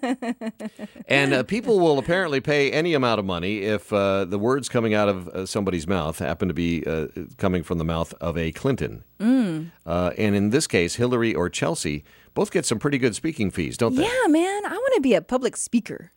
And uh, people will apparently pay any amount of money if uh, the words coming out of uh, somebody's mouth happen to be uh, coming from the mouth of a Clinton. Mm. Uh, and in this case, Hillary or Chelsea both get some pretty good speaking fees, don't they? Yeah, man. I want to be a public speaker.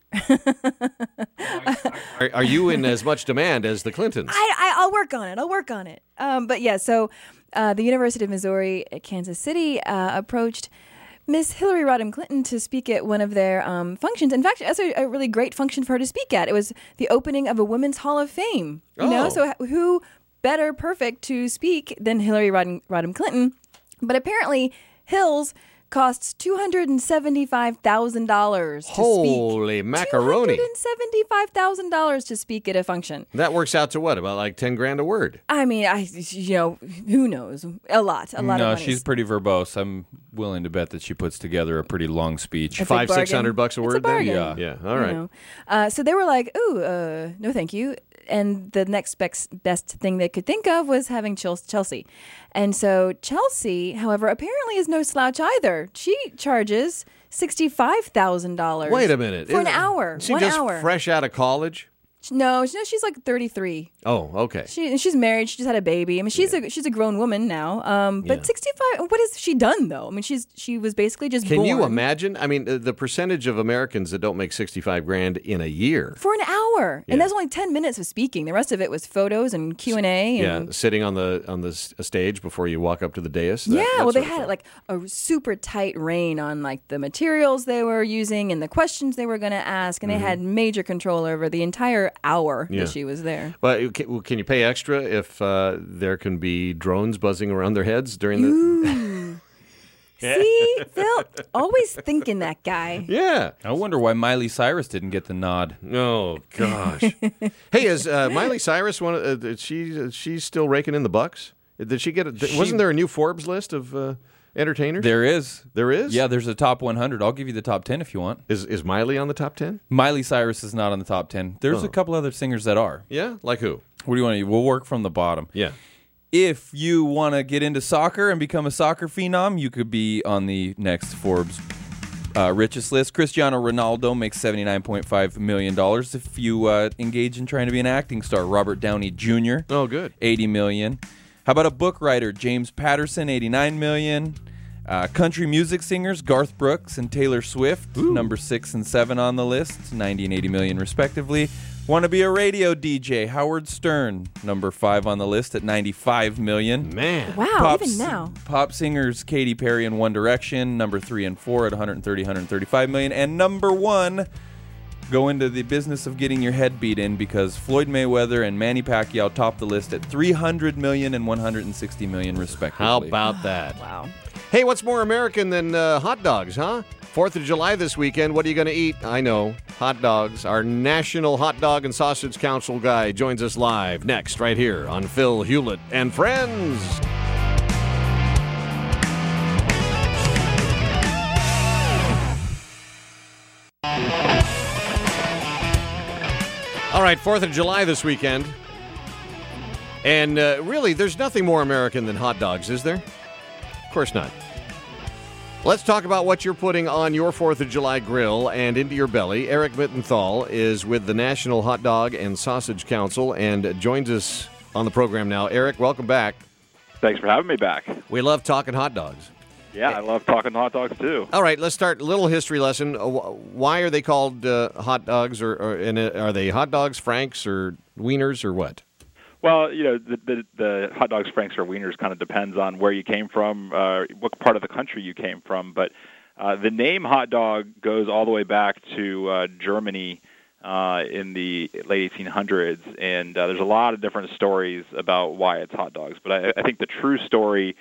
Are, are you in as much demand as the Clintons? I, I, I'll work on it. I'll work on it. Um, but yeah, so uh, the University of Missouri at Kansas City uh, approached Miss Hillary Rodham Clinton to speak at one of their um, functions. In fact, that's a, a really great function for her to speak at. It was the opening of a Women's Hall of Fame. You Oh. know, so who better perfect to speak than Hillary Rodham, Rodham Clinton? But apparently, Hills costs two hundred seventy-five thousand dollars to speak. Holy macaroni. two hundred seventy-five thousand dollars to speak at a function. That works out to what? About like ten grand a word? I mean, I you know, who knows? A lot, a lot no, of money. she's pretty verbose. I'm willing to bet that she puts together a pretty long speech. It's a Five, bargain. six hundred bucks a It's word a then? bargain. Yeah. All you right. know. Uh, so they were like, "Ooh, uh, no, thank you." And the next best best thing they could think of was having Chel- Chelsea. And so Chelsea, however, apparently is no slouch either. She charges sixty-five thousand dollars. Wait a minute. For an Isn't- hour. She One just hour. fresh out of college? No, no, she's like thirty-three. Oh, okay. She she's married. She just had a baby. I mean, she's a she's a grown woman now. Um, but Yeah. sixty-five. What has she done though? I mean, she's she was basically just Can born you imagine? I mean, the, the percentage of Americans that don't make sixty-five grand in a year. for an hour, Yeah. and that's only ten minutes of speaking. The rest of it was photos and Q and A. Yeah, sitting on the on the s- stage before you walk up to the dais. that- Yeah, that well, they sort of had thing. like a super tight rein on like the materials they were using and the questions they were going to ask, and Mm-hmm. they had major control over the entire entire hour Yeah. that she was there. But can, can you pay extra if uh, there can be drones buzzing around their heads during the? See, Phil, always thinking that guy. Yeah. I wonder why Miley Cyrus didn't get the nod. Oh gosh. Hey, is uh, Miley Cyrus one? Uh, is she uh, she's still raking in the bucks? Did she get? A, She- wasn't there a new Forbes list of uh, entertainers? There is. There is. Yeah, there's a top one hundred. I'll give you the top ten if you want. Is is Miley on the top ten? Miley Cyrus is not on the top ten. There's Oh. a couple other singers that are. Yeah. Like who? What do you want to do? We'll work from the bottom. Yeah. If you want to get into soccer and become a soccer phenom, you could be on the next Forbes uh, richest list. Cristiano Ronaldo makes seventy-nine point five million dollars. If you uh, engage in trying to be an acting star, Robert Downey Junior, Oh, good. eighty million dollars. How about a book writer, James Patterson, eighty-nine million dollars. Uh, country music singers, Garth Brooks and Taylor Swift, number six and seven on the list, ninety and eighty million respectively. Want to be a radio D J, Howard Stern, number five on the list at ninety-five million. Man. Wow, Pop even s- now. Pop singers Katy Perry and One Direction, number three and four at one thirty, one thirty-five million. And number one, go into the business of getting your head beat in because Floyd Mayweather and Manny Pacquiao top the list at three hundred million and one hundred sixty million respectively. How about that? Wow. Hey, what's more American than uh, hot dogs, huh? Fourth of July this weekend. What are you going to eat? I know. Hot dogs. Our National Hot Dog and Sausage Council guy joins us live next, right here on Phil Hewlett and Friends. All right, fourth of July this weekend. And uh, really, there's nothing more American than hot dogs, is there? Of course not. Let's talk about what you're putting on your fourth of July grill and into your belly. Eric Mittenthal is with the National Hot Dog and Sausage Council and joins us on the program now. Eric, welcome back. Thanks for having me back. We love talking hot dogs. Yeah, I love talking hot dogs too. All right, let's start a little history lesson. Uh, wh- Why are they called uh, hot dogs, or, or and, uh, are they hot dogs, franks, or wieners, or what? Well, you know, the, the, the hot dogs, franks, or wieners kind of depends on where you came from, uh, what part of the country you came from. But uh, the name hot dog goes all the way back to uh, Germany uh, in the late eighteen hundreds, and uh, there's a lot of different stories about why it's hot dogs. But I, I think the true story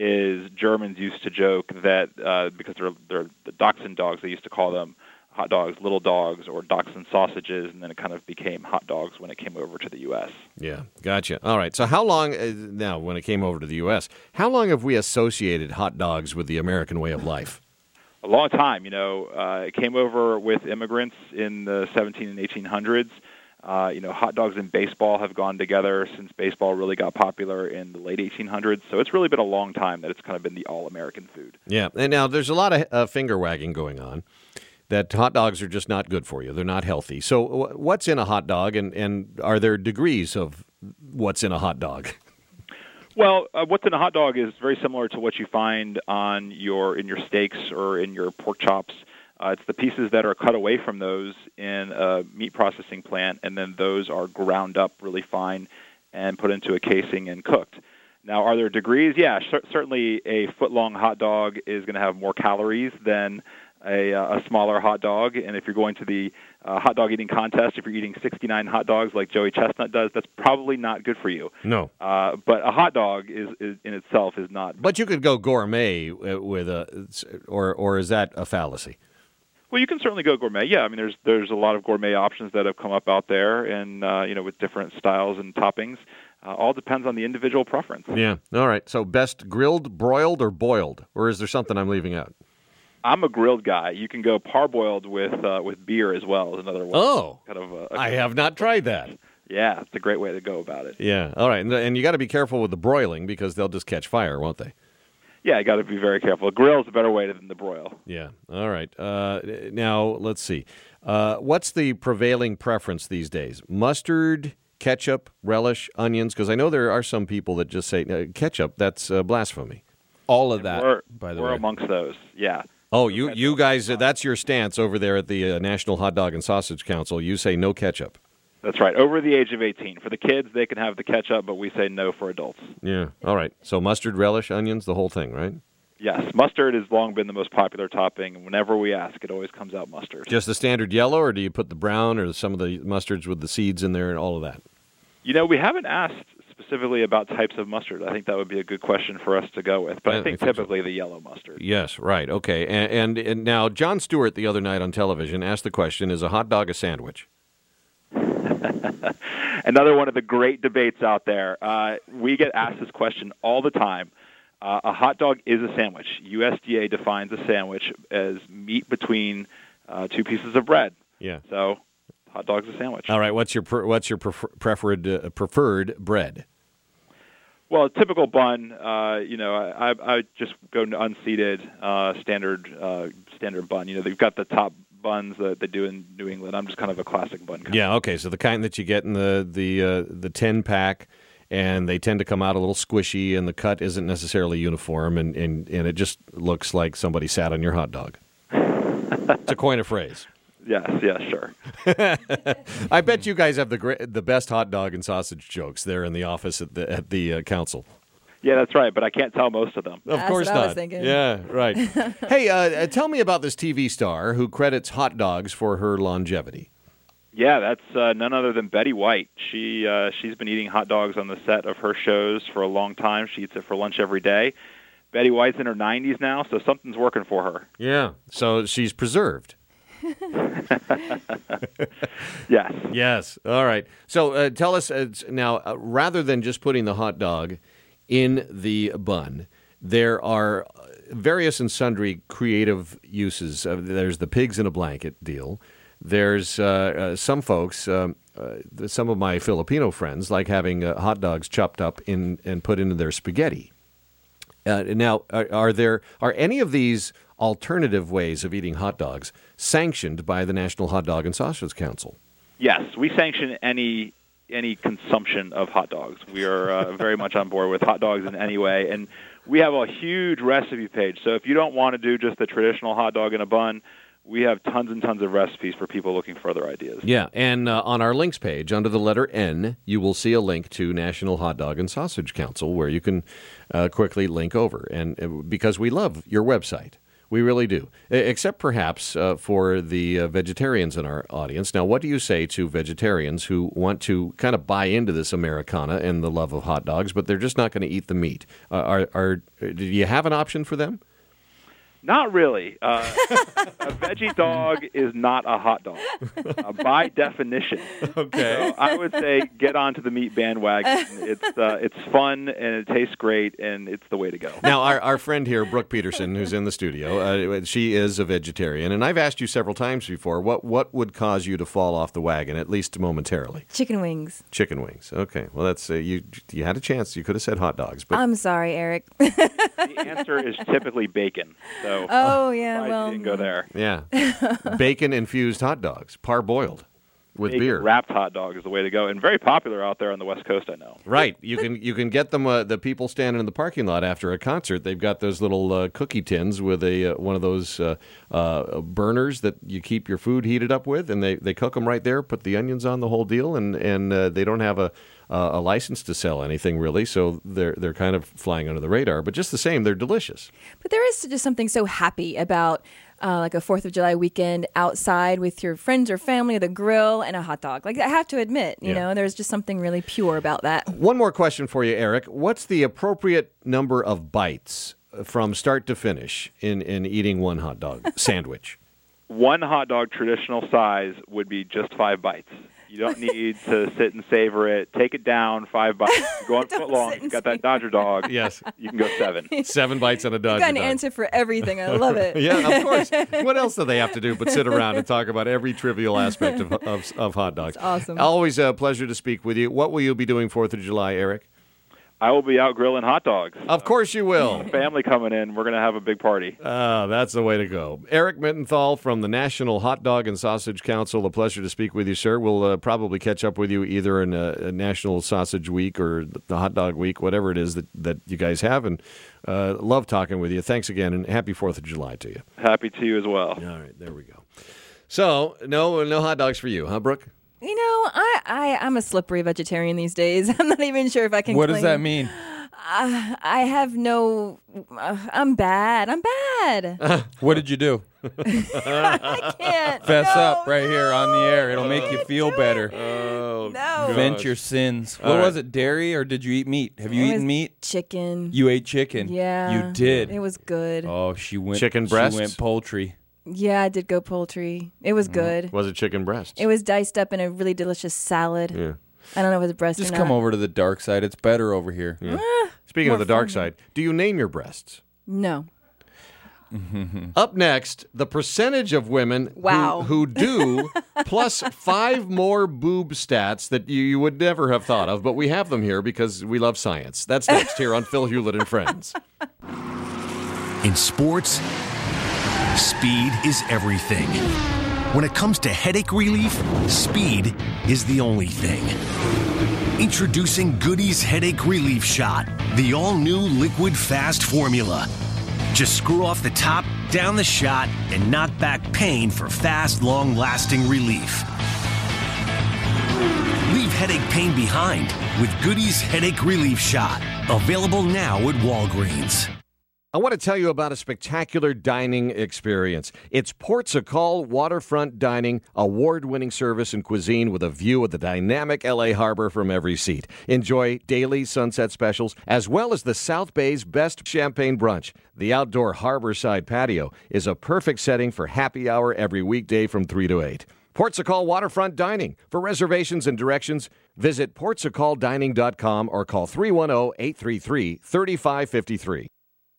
is Germans used to joke that uh, because they're, they're the Dachshund dogs, they used to call them hot dogs, little dogs, or Dachshund sausages, and then it kind of became hot dogs when it came over to the U S. Yeah, gotcha. All right, so how long, uh, now, when it came over to the U S, how long have we associated hot dogs with the American way of life? A long time, you know. Uh, it came over with immigrants in the seventeen and eighteen hundreds. Uh, you know, hot dogs and baseball have gone together since baseball really got popular in the late eighteen hundreds. So it's really been a long time that it's kind of been the all-American food. Yeah, and now there's a lot of uh, finger wagging going on that hot dogs are just not good for you. They're not healthy. So w- what's in a hot dog, and, and are there degrees of what's in a hot dog? Well, uh, what's in a hot dog is very similar to what you find on your in your steaks or in your pork chops. Uh, it's the pieces that are cut away from those in a meat processing plant, and then those are ground up really fine and put into a casing and cooked. Now, are there degrees? Yeah, cer- certainly a foot-long hot dog is going to have more calories than a, uh, a smaller hot dog. And if you're going to the uh, hot dog eating contest, if you're eating sixty-nine hot dogs like Joey Chestnut does, that's probably not good for you. No. Uh, but a hot dog is, is in itself is not. But you could go gourmet uh, with a, or or is that a fallacy? Well, you can certainly go gourmet. Yeah, I mean, there's there's a lot of gourmet options that have come up out there, and uh, you know, with different styles and toppings. Uh, all depends on the individual preference. Yeah. All right. So best grilled, broiled, or boiled, or is there something I'm leaving out? I'm a grilled guy. You can go parboiled with uh, with beer as well. Is another one. Oh, kind of. A, a, I have not tried that. Yeah, it's a great way to go about it. Yeah. All right. And, and you got to be careful with the broiling because they'll just catch fire, won't they? Yeah, you got to be very careful. A grill is a better way than the broil. Yeah. All right. Uh, now, let's see. Uh, what's the prevailing preference these days? Mustard, ketchup, relish, onions? Because I know there are some people that just say, uh, ketchup, that's uh, blasphemy. All of that, We're, by the we're way. amongst those, yeah. Oh, you, you guys, uh, that's your stance over there at the uh, National Hot Dog and Sausage Council. You say no ketchup. That's right. Over the age of eighteen. For the kids, they can have the ketchup, but we say no for adults. Yeah. All right. So mustard, relish, onions, the whole thing, right? Yes, mustard has long been the most popular topping, and whenever we ask, it always comes out mustard. Just the standard yellow, or do you put the brown or some of the mustards with the seeds in there and all of that? You know, we haven't asked specifically about types of mustard. I think that would be a good question for us to go with, but I, I think, think typically so. The yellow mustard. Yes, right, okay. And, and, and now, Jon Stewart the other night on television asked the question, is a hot dog a sandwich? Another one of the great debates out there. Uh, we get asked this question all the time. Uh, a hot dog is a sandwich. U S D A defines a sandwich as meat between uh, two pieces of bread. Yeah. So, hot dog's a sandwich. All right. What's your pre- what's your prefer- preferred uh, preferred bread? Well, a typical bun. Uh, you know, I, I just go unseeded uh, standard uh, standard bun. You know, they've got the top buns that they do in New England. I'm just kind of a classic bun kind. Yeah. Okay. So the kind that you get in the the uh, the ten pack. And they tend to come out a little squishy, and the cut isn't necessarily uniform, and, and, and it just looks like somebody sat on your hot dog. To coin a phrase. Yes, yes, sure. I bet you guys have the great, the best hot dog and sausage jokes there in the office at the at the uh, council. Yeah, that's right, but I can't tell most of them. Of That's course what not. I was thinking. Yeah, right. Hey, uh, tell me about this T V star who credits hot dogs for her longevity. Yeah, that's uh, none other than Betty White. She uh, she's been eating hot dogs on the set of her shows for a long time. She eats it for lunch every day. Betty White's in her nineties now, so something's working for her. Yeah, so she's preserved. Yes. Yes. All right. So uh, tell us uh, now, uh, rather than just putting the hot dog in the bun, there are various and sundry creative uses. Uh, there's the pigs in a blanket deal. There's uh, uh, some folks, um, uh, some of my Filipino friends, like having uh, hot dogs chopped up in and put into their spaghetti. Uh, now, are, are there are any of these alternative ways of eating hot dogs sanctioned by the National Hot Dog and Sausage Council? Yes, we sanction any any consumption of hot dogs. We are uh, very much on board with hot dogs in any way, and we have a huge recipe page. So if you don't want to do just the traditional hot dog in a bun, we have tons and tons of recipes for people looking for other ideas. Yeah, and uh, on our links page, under the letter N, you will see a link to National Hot Dog and Sausage Council where you can uh, quickly link over. And uh, because we love your website. We really do. Except perhaps uh, for the uh, vegetarians in our audience. Now, what do you say to vegetarians who want to kind of buy into this Americana and the love of hot dogs, but they're just not going to eat the meat? Uh, are, are, do you have an option for them? Not really. Uh, a veggie dog is not a hot dog, uh, by definition. Okay. So I would say get onto the meat bandwagon. It's uh, it's fun and it tastes great, and it's the way to go. Now, our, our friend here, Brooke Peterson, who's in the studio, uh, she is a vegetarian, and I've asked you several times before, what what would cause you to fall off the wagon, at least momentarily? Chicken wings. Chicken wings. Okay. Well, that's uh, you. You had a chance. You could have said hot dogs, but I'm sorry, Eric. The answer is typically bacon. So oh yeah, I well, didn't go there. Yeah, bacon infused hot dogs, parboiled with Bacon beer. Wrapped hot dog is the way to go, and very popular out there on the West Coast. I know. Right, you can you can get them. Uh, the people standing in the parking lot after a concert, they've got those little uh, cookie tins with a uh, one of those uh, uh, burners that you keep your food heated up with, and they, they cook them right there. Put the onions on, the whole deal, and and uh, they don't have a. Uh, a license to sell anything, really, so they're they're kind of flying under the radar. But just the same, they're delicious. But there is just something so happy about uh, like a fourth of July weekend outside with your friends or family at a grill and a hot dog. Like, I have to admit, you Yeah. know, there's just something really pure about that. One more question for you, Eric. What's the appropriate number of bites from start to finish in, in eating one hot dog sandwich? One hot dog traditional size would be just five bites. You don't need to sit and savor it. Take it down, five bites. You go on Don't foot long. sit and You've got that Dodger dog. Yes. You can go seven. Seven bites on a You've Dodger got an dog. answer for everything. I love it. Yeah, of course. What else do they have to do but sit around and talk about every trivial aspect of, of, of hot dogs? It's awesome. Always a pleasure to speak with you. What will you be doing fourth of July, Eric? I will be out grilling hot dogs. Of course you will. Family coming in. We're going to have a big party. Ah, that's the way to go. Eric Mittenthal from the National Hot Dog and Sausage Council. A pleasure to speak with you, sir. We'll uh, probably catch up with you either in a, a National Sausage Week or the Hot Dog Week, whatever it is that, that you guys have. And uh, love talking with you. Thanks again, and happy fourth of July to you. Happy to you as well. All right, there we go. So, no, no hot dogs for you, huh, Brooke? You know, I, I, I'm a slippery vegetarian these days. I'm not even sure if I can What does claim- that mean? Uh, I have no. Uh, I'm bad. I'm bad. What did you do? I can't. Fess no, up right here on the air. It'll make you can't feel do better. it. Oh, No. Vent your sins. What All right. was it, dairy, or did you eat meat? Have you It eaten was meat? Chicken. You ate chicken. Yeah. You did. It was good. Oh, she went Chicken breasts? She went poultry. Yeah, I did go poultry. It was good. Was it chicken breasts? It was diced up in a really delicious salad. Yeah. I don't know if it was breast Just or come not. over to the dark side. It's better over here. Yeah. Speaking of more the dark fun. side, do you name your breasts? No. Up next, the percentage of women who- Wow. who, do, plus five more boob stats that you, you would never have thought of, but we have them here because we love science. That's next here on Phil Hewlett and Friends. In sports, speed is everything. When it comes to headache relief, speed is the only thing. Introducing Goody's Headache Relief Shot, the all-new liquid fast formula. Just screw off the top, down the shot, and knock back pain for fast, long-lasting relief. Leave headache pain behind with Goody's Headache Relief Shot. Available now at Walgreens. I want to tell you about a spectacular dining experience. It's Portugal Waterfront Dining, award-winning service and cuisine with a view of the dynamic L A harbor from every seat. Enjoy daily sunset specials, as well as the South Bay's best champagne brunch. The outdoor harborside patio is a perfect setting for happy hour every weekday from three to eight. Portugal Waterfront Dining. For reservations and directions, visit portugal dining dot com or call three one zero, eight three three, three five five three.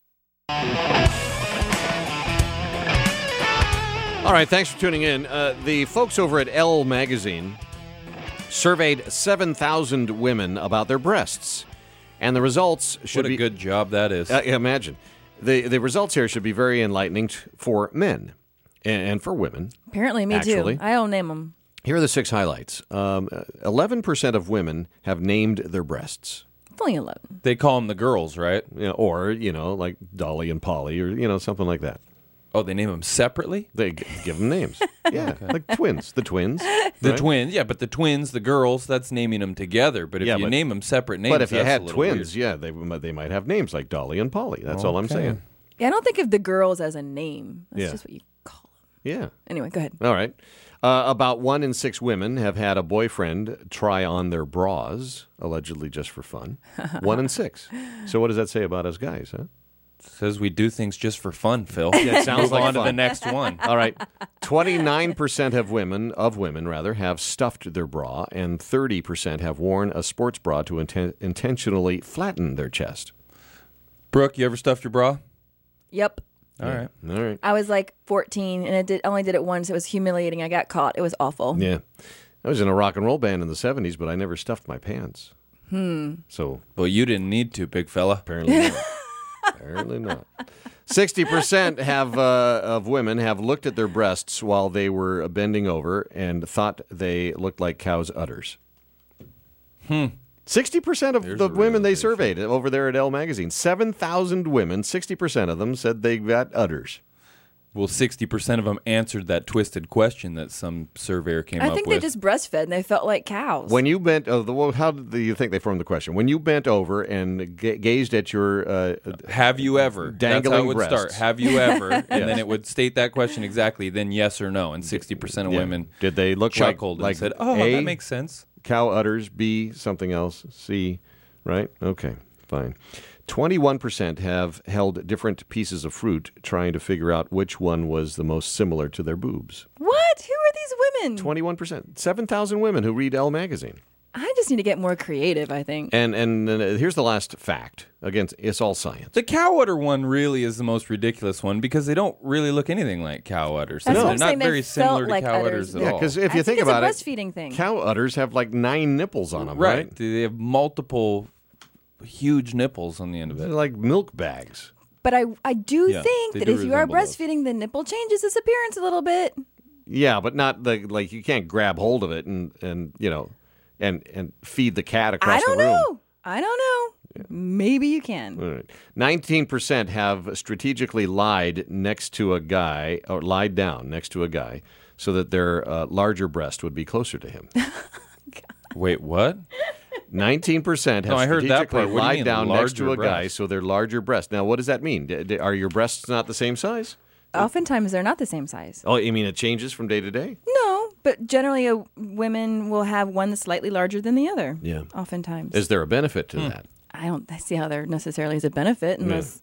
All right, thanks for tuning in. Uh, the folks over at Elle Magazine surveyed seven thousand women about their breasts, and the results should What a be good job that is. Uh, imagine the the results here should be very enlightening t- for men and, and for women. Apparently, me Actually. too. I don't name them. Here are the six highlights. Um, Eleven percent of women have named their breasts. It's only eleven. They call them the girls, right? You know, or, you know, like Dolly and Polly, or, you know, something like that. Oh, they name them separately? They g- give them names. Yeah, like twins. The twins. The right? twins, yeah, but the twins, the girls, that's naming them together. But if Yeah, you but- name them separate names, But if you that's a had little twins, weird. yeah, they m- they might have names like Dolly and Polly. That's all I'm Okay. saying. Yeah, I don't think of the girls as a name. That's Yeah. just what you call them. Yeah. Anyway, go ahead. All right. Uh, about one in six women have had a boyfriend try on their bras, allegedly just for fun. One in six. So what does that say about us guys, huh? Says we do things just for fun, Phil. Yeah, it sounds Move like on to fun. the next one. All right. twenty-nine percent of women, of women rather, have stuffed their bra, and thirty percent have worn a sports bra to inten- intentionally flatten their chest. Brooke, you ever stuffed your bra? Yep. All right. All right. I was like fourteen, and I did only did it once. It was humiliating. I got caught. It was awful. Yeah. I was in a rock and roll band in the seventies, but I never stuffed my pants. Hmm. So Well, you didn't need to, big fella. apparently not. Apparently not. sixty percent have uh, of women have looked at their breasts while they were bending over and thought they looked like cows' udders. Hmm. sixty percent of There's the a women they realization. surveyed over there at Elle Magazine, seven thousand women, sixty percent of them said they got udders. Well, sixty percent of them answered that twisted question that some surveyor came I up think with. they just breastfed, and they felt like cows. When you bent, oh, the, well, how do you think they formed the question? When you bent over and g- gazed at your uh, Have you ever? That's how Dangling it would breasts. start. Have you ever? And then it would state that question exactly, then yes or no. And sixty percent of Yeah. women Did they look chuckled like, and said, oh, A, that makes sense. cow udders, B, something else, C, right? Okay, fine. twenty-one percent have held different pieces of fruit trying to figure out which one was the most similar to their boobs. What? Who are these women? twenty-one percent. seven thousand women who read Elle Magazine. I just need to get more creative, I think. And and uh, here's the last fact. Again, it's all science. The cow udder one really is the most ridiculous one because they don't really look anything like cow udders. That's They're what I'm not saying, they very felt similar to like cow udders. udders at Yeah, all. because if I you think think it's a about it, breastfeeding thing. cow udders have like nine nipples on them, right? They have multiple huge nipples on the end of They're it. like milk bags. But I, I do Yeah, think they that do if you are resemble those. breastfeeding, the nipple changes its appearance a little bit. Yeah, but not the like you can't grab hold of it and and you know and and feed the cat across I don't the room. know. I don't know. Maybe you can. All right. nineteen percent have strategically lied next to a guy or lied down next to a guy so that their uh, larger breast would be closer to him. Wait, what? nineteen percent have No, I heard that strategically part. What do you lied mean, down next to a larger guy breasts? so they're larger breasts. Now, what does that mean? D- d- are your breasts not the same size? Oftentimes, they're not the same size. Oh, you mean it changes from day to day? No, but generally, a, women will have one that's slightly larger than the other. Yeah. Oftentimes. Is there a benefit to that? I don't see how there necessarily is a benefit unless.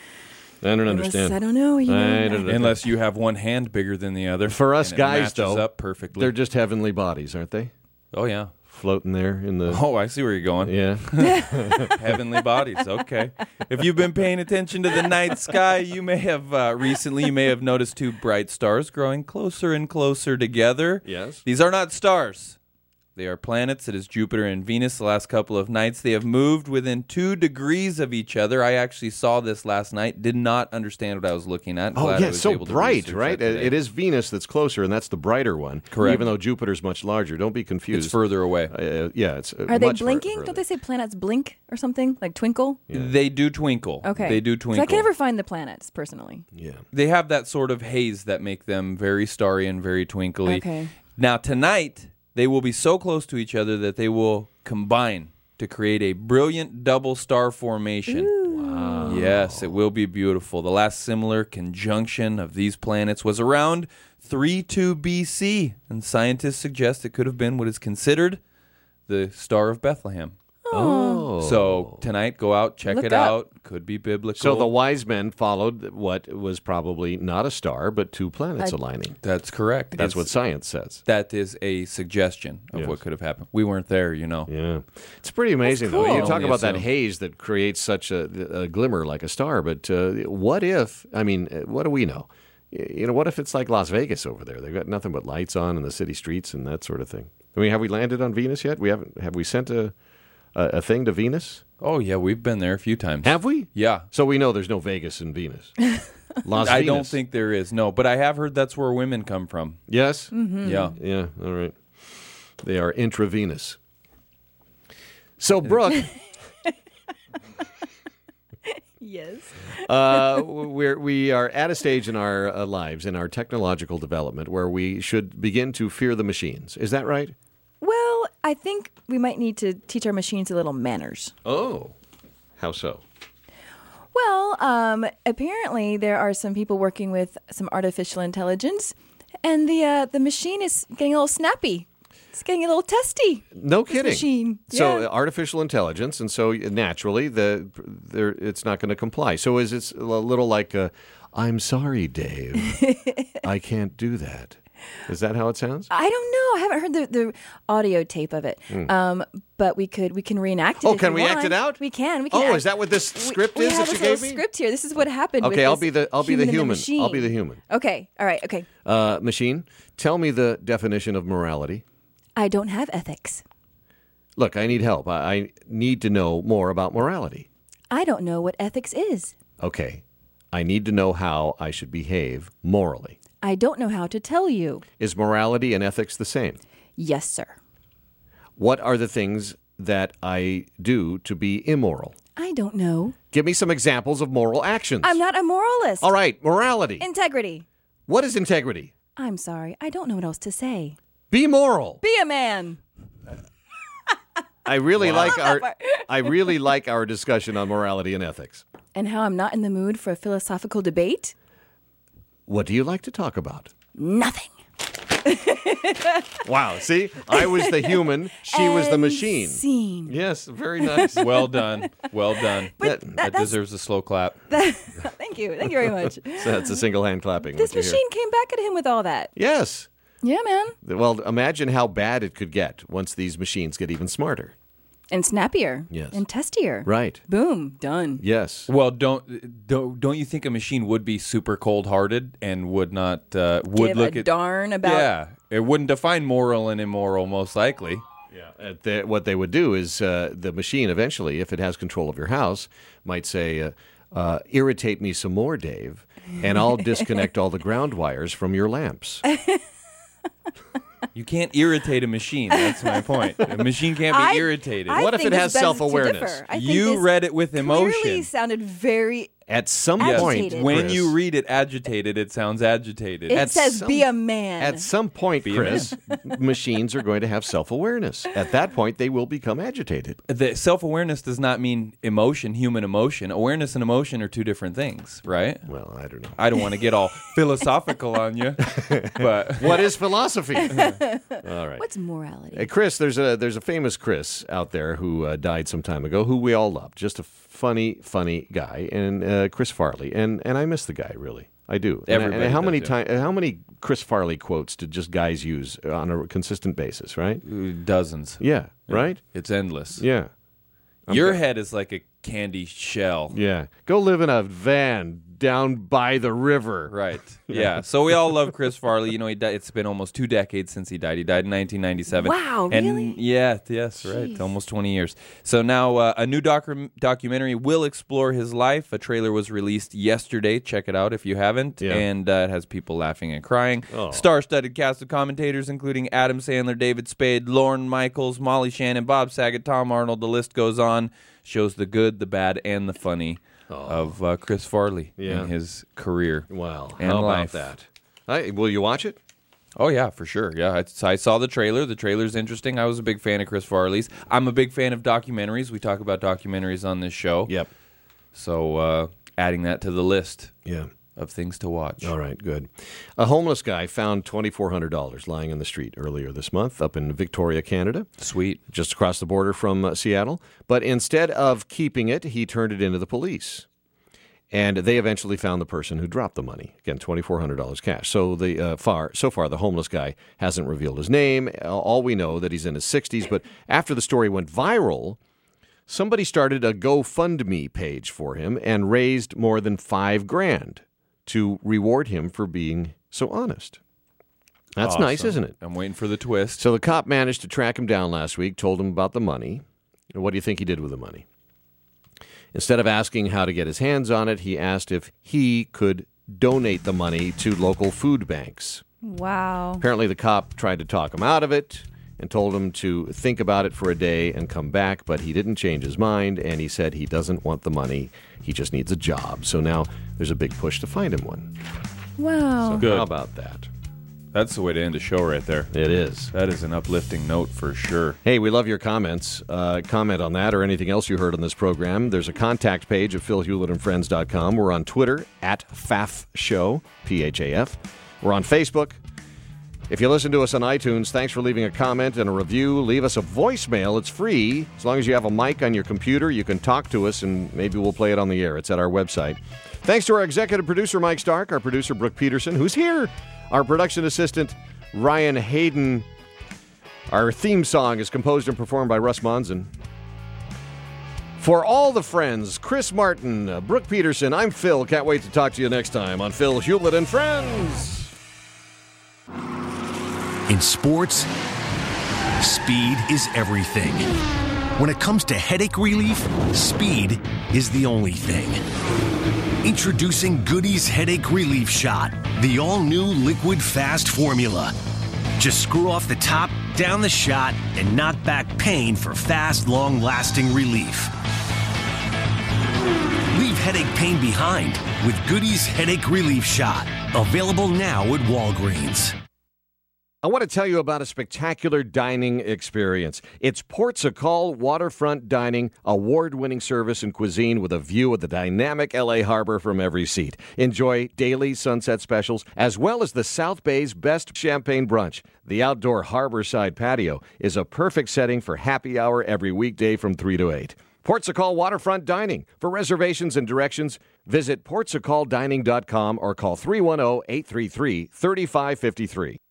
I don't unless- understand. I don't know. You know I don't know. Unless you have one hand bigger than the other. For us and it guys, matches though, up perfectly. they're just heavenly bodies, aren't they? Oh, yeah. Floating there in the. Oh, I see where you're going. Yeah. Heavenly bodies. Okay. If you've been paying attention to the night sky, you may have uh, recently you may have noticed two bright stars growing closer and closer together. Yes. These are not stars. They are planets. It is Jupiter and Venus. The last couple of nights, they have moved within two degrees of each other. I actually saw this last night. Did not understand what I was looking at. Oh, Glad I yeah, was so able to bright, research right? that today. It is Venus that's closer, and that's the brighter one. Correct. Even though Jupiter's much larger. Don't be confused. It's further away. Uh, yeah, it's uh, Are they much far- blinking? further. Don't they say planets blink or something? Like twinkle? They do twinkle. Okay. They do 'Cause twinkle. I can never find the planets, personally. Yeah. They have that sort of haze that make them very starry and very twinkly. Okay. Now, tonight, they will be so close to each other that they will combine to create a brilliant double star formation. Wow. Yes, it will be beautiful. The last similar conjunction of these planets was around three two B C, and scientists suggest it could have been what is considered the Star of Bethlehem. Oh. So tonight, go out, check Look it up. out. Could be biblical. So the wise men followed what was probably not a star, but two planets Uh, aligning. That's correct. That's It's- what science says. That is a suggestion of Yes. what could have happened. We weren't there, you know. Yeah. It's pretty amazing, That's though. You cool. talk Only about that assume. haze that creates such a, a glimmer like a star, but uh, what if, I mean, uh, what do we know? Y- You know, what if it's like Las Vegas over there? They've got nothing but lights on in the city streets and that sort of thing. I mean, have we landed on Venus yet? We haven't. Have we sent a, a, a thing to Venus? Oh, yeah, we've been there a few times. Have we? Yeah. So we know there's no Vegas in Venus. Las I Venus. don't think there is, no. But I have heard that's where women come from. Yes? Yeah. Yeah, all right. They are intravenous. So, Brooke, Yes. uh, we're, we are at a stage in our uh, lives, in our technological development, where we should begin to fear the machines. Is that right? Well, I think we might need to teach our machines a little manners. Oh. How so? Well, um, apparently there are some people working with some artificial intelligence, and the uh, the machine is getting a little snappy. It's getting a little testy. No This kidding. machine. So Yeah. uh, artificial intelligence, and so naturally, the there it's not going to comply. So is it a little like, uh, "I'm sorry, Dave, I can't do that." Is that how it sounds? I don't know. I haven't heard the, the audio tape of it. Um, but we could we can reenact it. Hmm. Oh, if can you we act want. it out? We can. We can. Oh, act- is that what this we- script we is have that you this gave little me? Script here. This is what happened. with Okay, I'll this be the I'll be the human and human. machine. I'll be the human. Okay. All right. Okay. Uh, machine, tell me the definition of morality. I don't have ethics. Look, I need help. I, I need to know more about morality. I don't know what ethics is. Okay, I need to know how I should behave morally. I don't know how to tell you. Is morality and ethics the same? Yes, sir. What are the things that I do to be immoral? I don't know. Give me some examples of moral actions. I'm not a moralist. All right, morality. Integrity. What is integrity? I'm sorry. I don't know what else to say. Be moral. Be a man. I really like our part. I really like our discussion on morality and ethics. And how I'm not in the mood for a philosophical debate? What do you like to talk about? Nothing. Wow, see? I was the human, she was the And machine. Scene. Yes, very nice. Well done. Well done. That- that that's- deserves a slow clap. Thank you. Thank you very much. So that's a single hand clapping. This what you hear. machine came back at him with all that. Yes. Yeah, man. Well, imagine how bad it could get once these machines get even smarter. And snappier. Yes. And testier. Right. Boom. Done. Yes. Well, don't don't don't you think a machine would be super cold-hearted and would not uh, would Give look a at darn about. yeah, it wouldn't define moral and immoral most likely. Yeah. Uh, they, what they would do is uh, the machine eventually, if it has control of your house, might say, uh, uh, irritate me some more, Dave, and I'll disconnect all the ground wires from your lamps. You can't irritate a machine. That's my point. A machine can't be I- irritated. I What if think it this has begs to self-awareness? differ. I think You this read it with Clearly emotion. sounded very At some Agitated. point, When Chris, you read it agitated, it sounds agitated. It At says some- be a man. At some point, Be a Chris, machines are going to have self-awareness. At that point, they will become agitated. The self-awareness does not mean emotion, human emotion. Awareness and emotion are two different things, right? Well, I don't know. I don't want to get all philosophical on you, but What is philosophy? All right. What's morality? Hey, Chris, there's a there's a famous Chris out there who uh, died some time ago, who we all love. Just a funny, funny guy, and uh, Chris Farley, and and I miss the guy really. I do. And, Everybody and how does, many yeah. time? How many Chris Farley quotes did just guys use on a consistent basis? Right? dozens. Yeah. Right. It's endless. Yeah. Your head is like a candy shell. Yeah. Go live in a van down by the river. Right. Yeah. So we all love Chris Farley. You know, he died, it's been almost two decades since he died. He died in nineteen ninety-seven. Wow, and really? Yeah. Yes. Right. Jeez. Almost twenty years. So now uh, a new docu- documentary will explore his life. A trailer was released yesterday. Check it out if you haven't. Yeah. And uh, it has people laughing and crying. Oh. Star-studded cast of commentators, including Adam Sandler, David Spade, Lorne Michaels, Molly Shannon, Bob Saget, Tom Arnold. The list goes on. Shows the good, the bad, and the funny of uh, Chris Farley Yeah. in his career. Wow. And how life. about that? I, will you watch it? Oh, yeah, for sure. Yeah, I, I saw the trailer. The trailer's interesting. I was a big fan of Chris Farley's. I'm a big fan of documentaries. We talk about documentaries on this show. Yep. So uh, adding that to the list Yeah. of things to watch. All right, good. A homeless guy found twenty-four hundred dollars lying in the street earlier this month up in Victoria, Canada, Sweet. just across the border from uh, Seattle. But instead of keeping it, he turned it into the police. And they eventually found the person who dropped the money. Again, twenty-four hundred dollars cash. So the uh, far so far, the homeless guy hasn't revealed his name. All we know that he's in his sixties. But after the story went viral, somebody started a GoFundMe page for him and raised more than five grand to reward him for being so honest. That's nice, Awesome. isn't it? I'm waiting for the twist. So the cop managed to track him down last week, told him about the money. And what do you think he did with the money? Instead of asking how to get his hands on it, he asked if he could donate the money to local food banks. Wow. Apparently, the cop tried to talk him out of it and told him to think about it for a day and come back, but he didn't change his mind, and he said he doesn't want the money. He just needs a job. So now there's a big push to find him one. Wow. Good. How about that? That's the way to end a show right there. It is. That is an uplifting note for sure. Hey, we love your comments. Uh, comment on that or anything else you heard on this program. There's a contact page at phil hewlett and friends dot com. We're on Twitter at F A F Show, P H A F. We're on Facebook. If you listen to us on iTunes, thanks for leaving a comment and a review. Leave us a voicemail. It's free. As long as you have a mic on your computer, you can talk to us, and maybe we'll play it on the air. It's at our website. Thanks to our executive producer, Mike Stark, our producer, Brooke Peterson, who's here, our production assistant, Ryan Hayden. Our theme song is composed and performed by Russ Monson. For all the friends, Chris Martin, uh, Brooke Peterson, I'm Phil. Can't wait to talk to you next time on Phil Hewlett and Friends. In sports, speed is everything. When it comes to headache relief, speed is the only thing. Introducing Goody's Headache Relief Shot, the all-new liquid fast formula. Just screw off the top, down the shot, and knock back pain for fast, long-lasting relief. Leave headache pain behind with Goody's Headache Relief Shot. Available now at Walgreens. I want to tell you about a spectacular dining experience. It's Portugal Waterfront Dining, award-winning service and cuisine with a view of the dynamic L A harbor from every seat. Enjoy daily sunset specials, as well as the South Bay's best champagne brunch. The outdoor harborside patio is a perfect setting for happy hour every weekday from three to eight. Portugal Waterfront Dining. For reservations and directions, visit portugal dining dot com or call three one zero, eight three three, three five five three.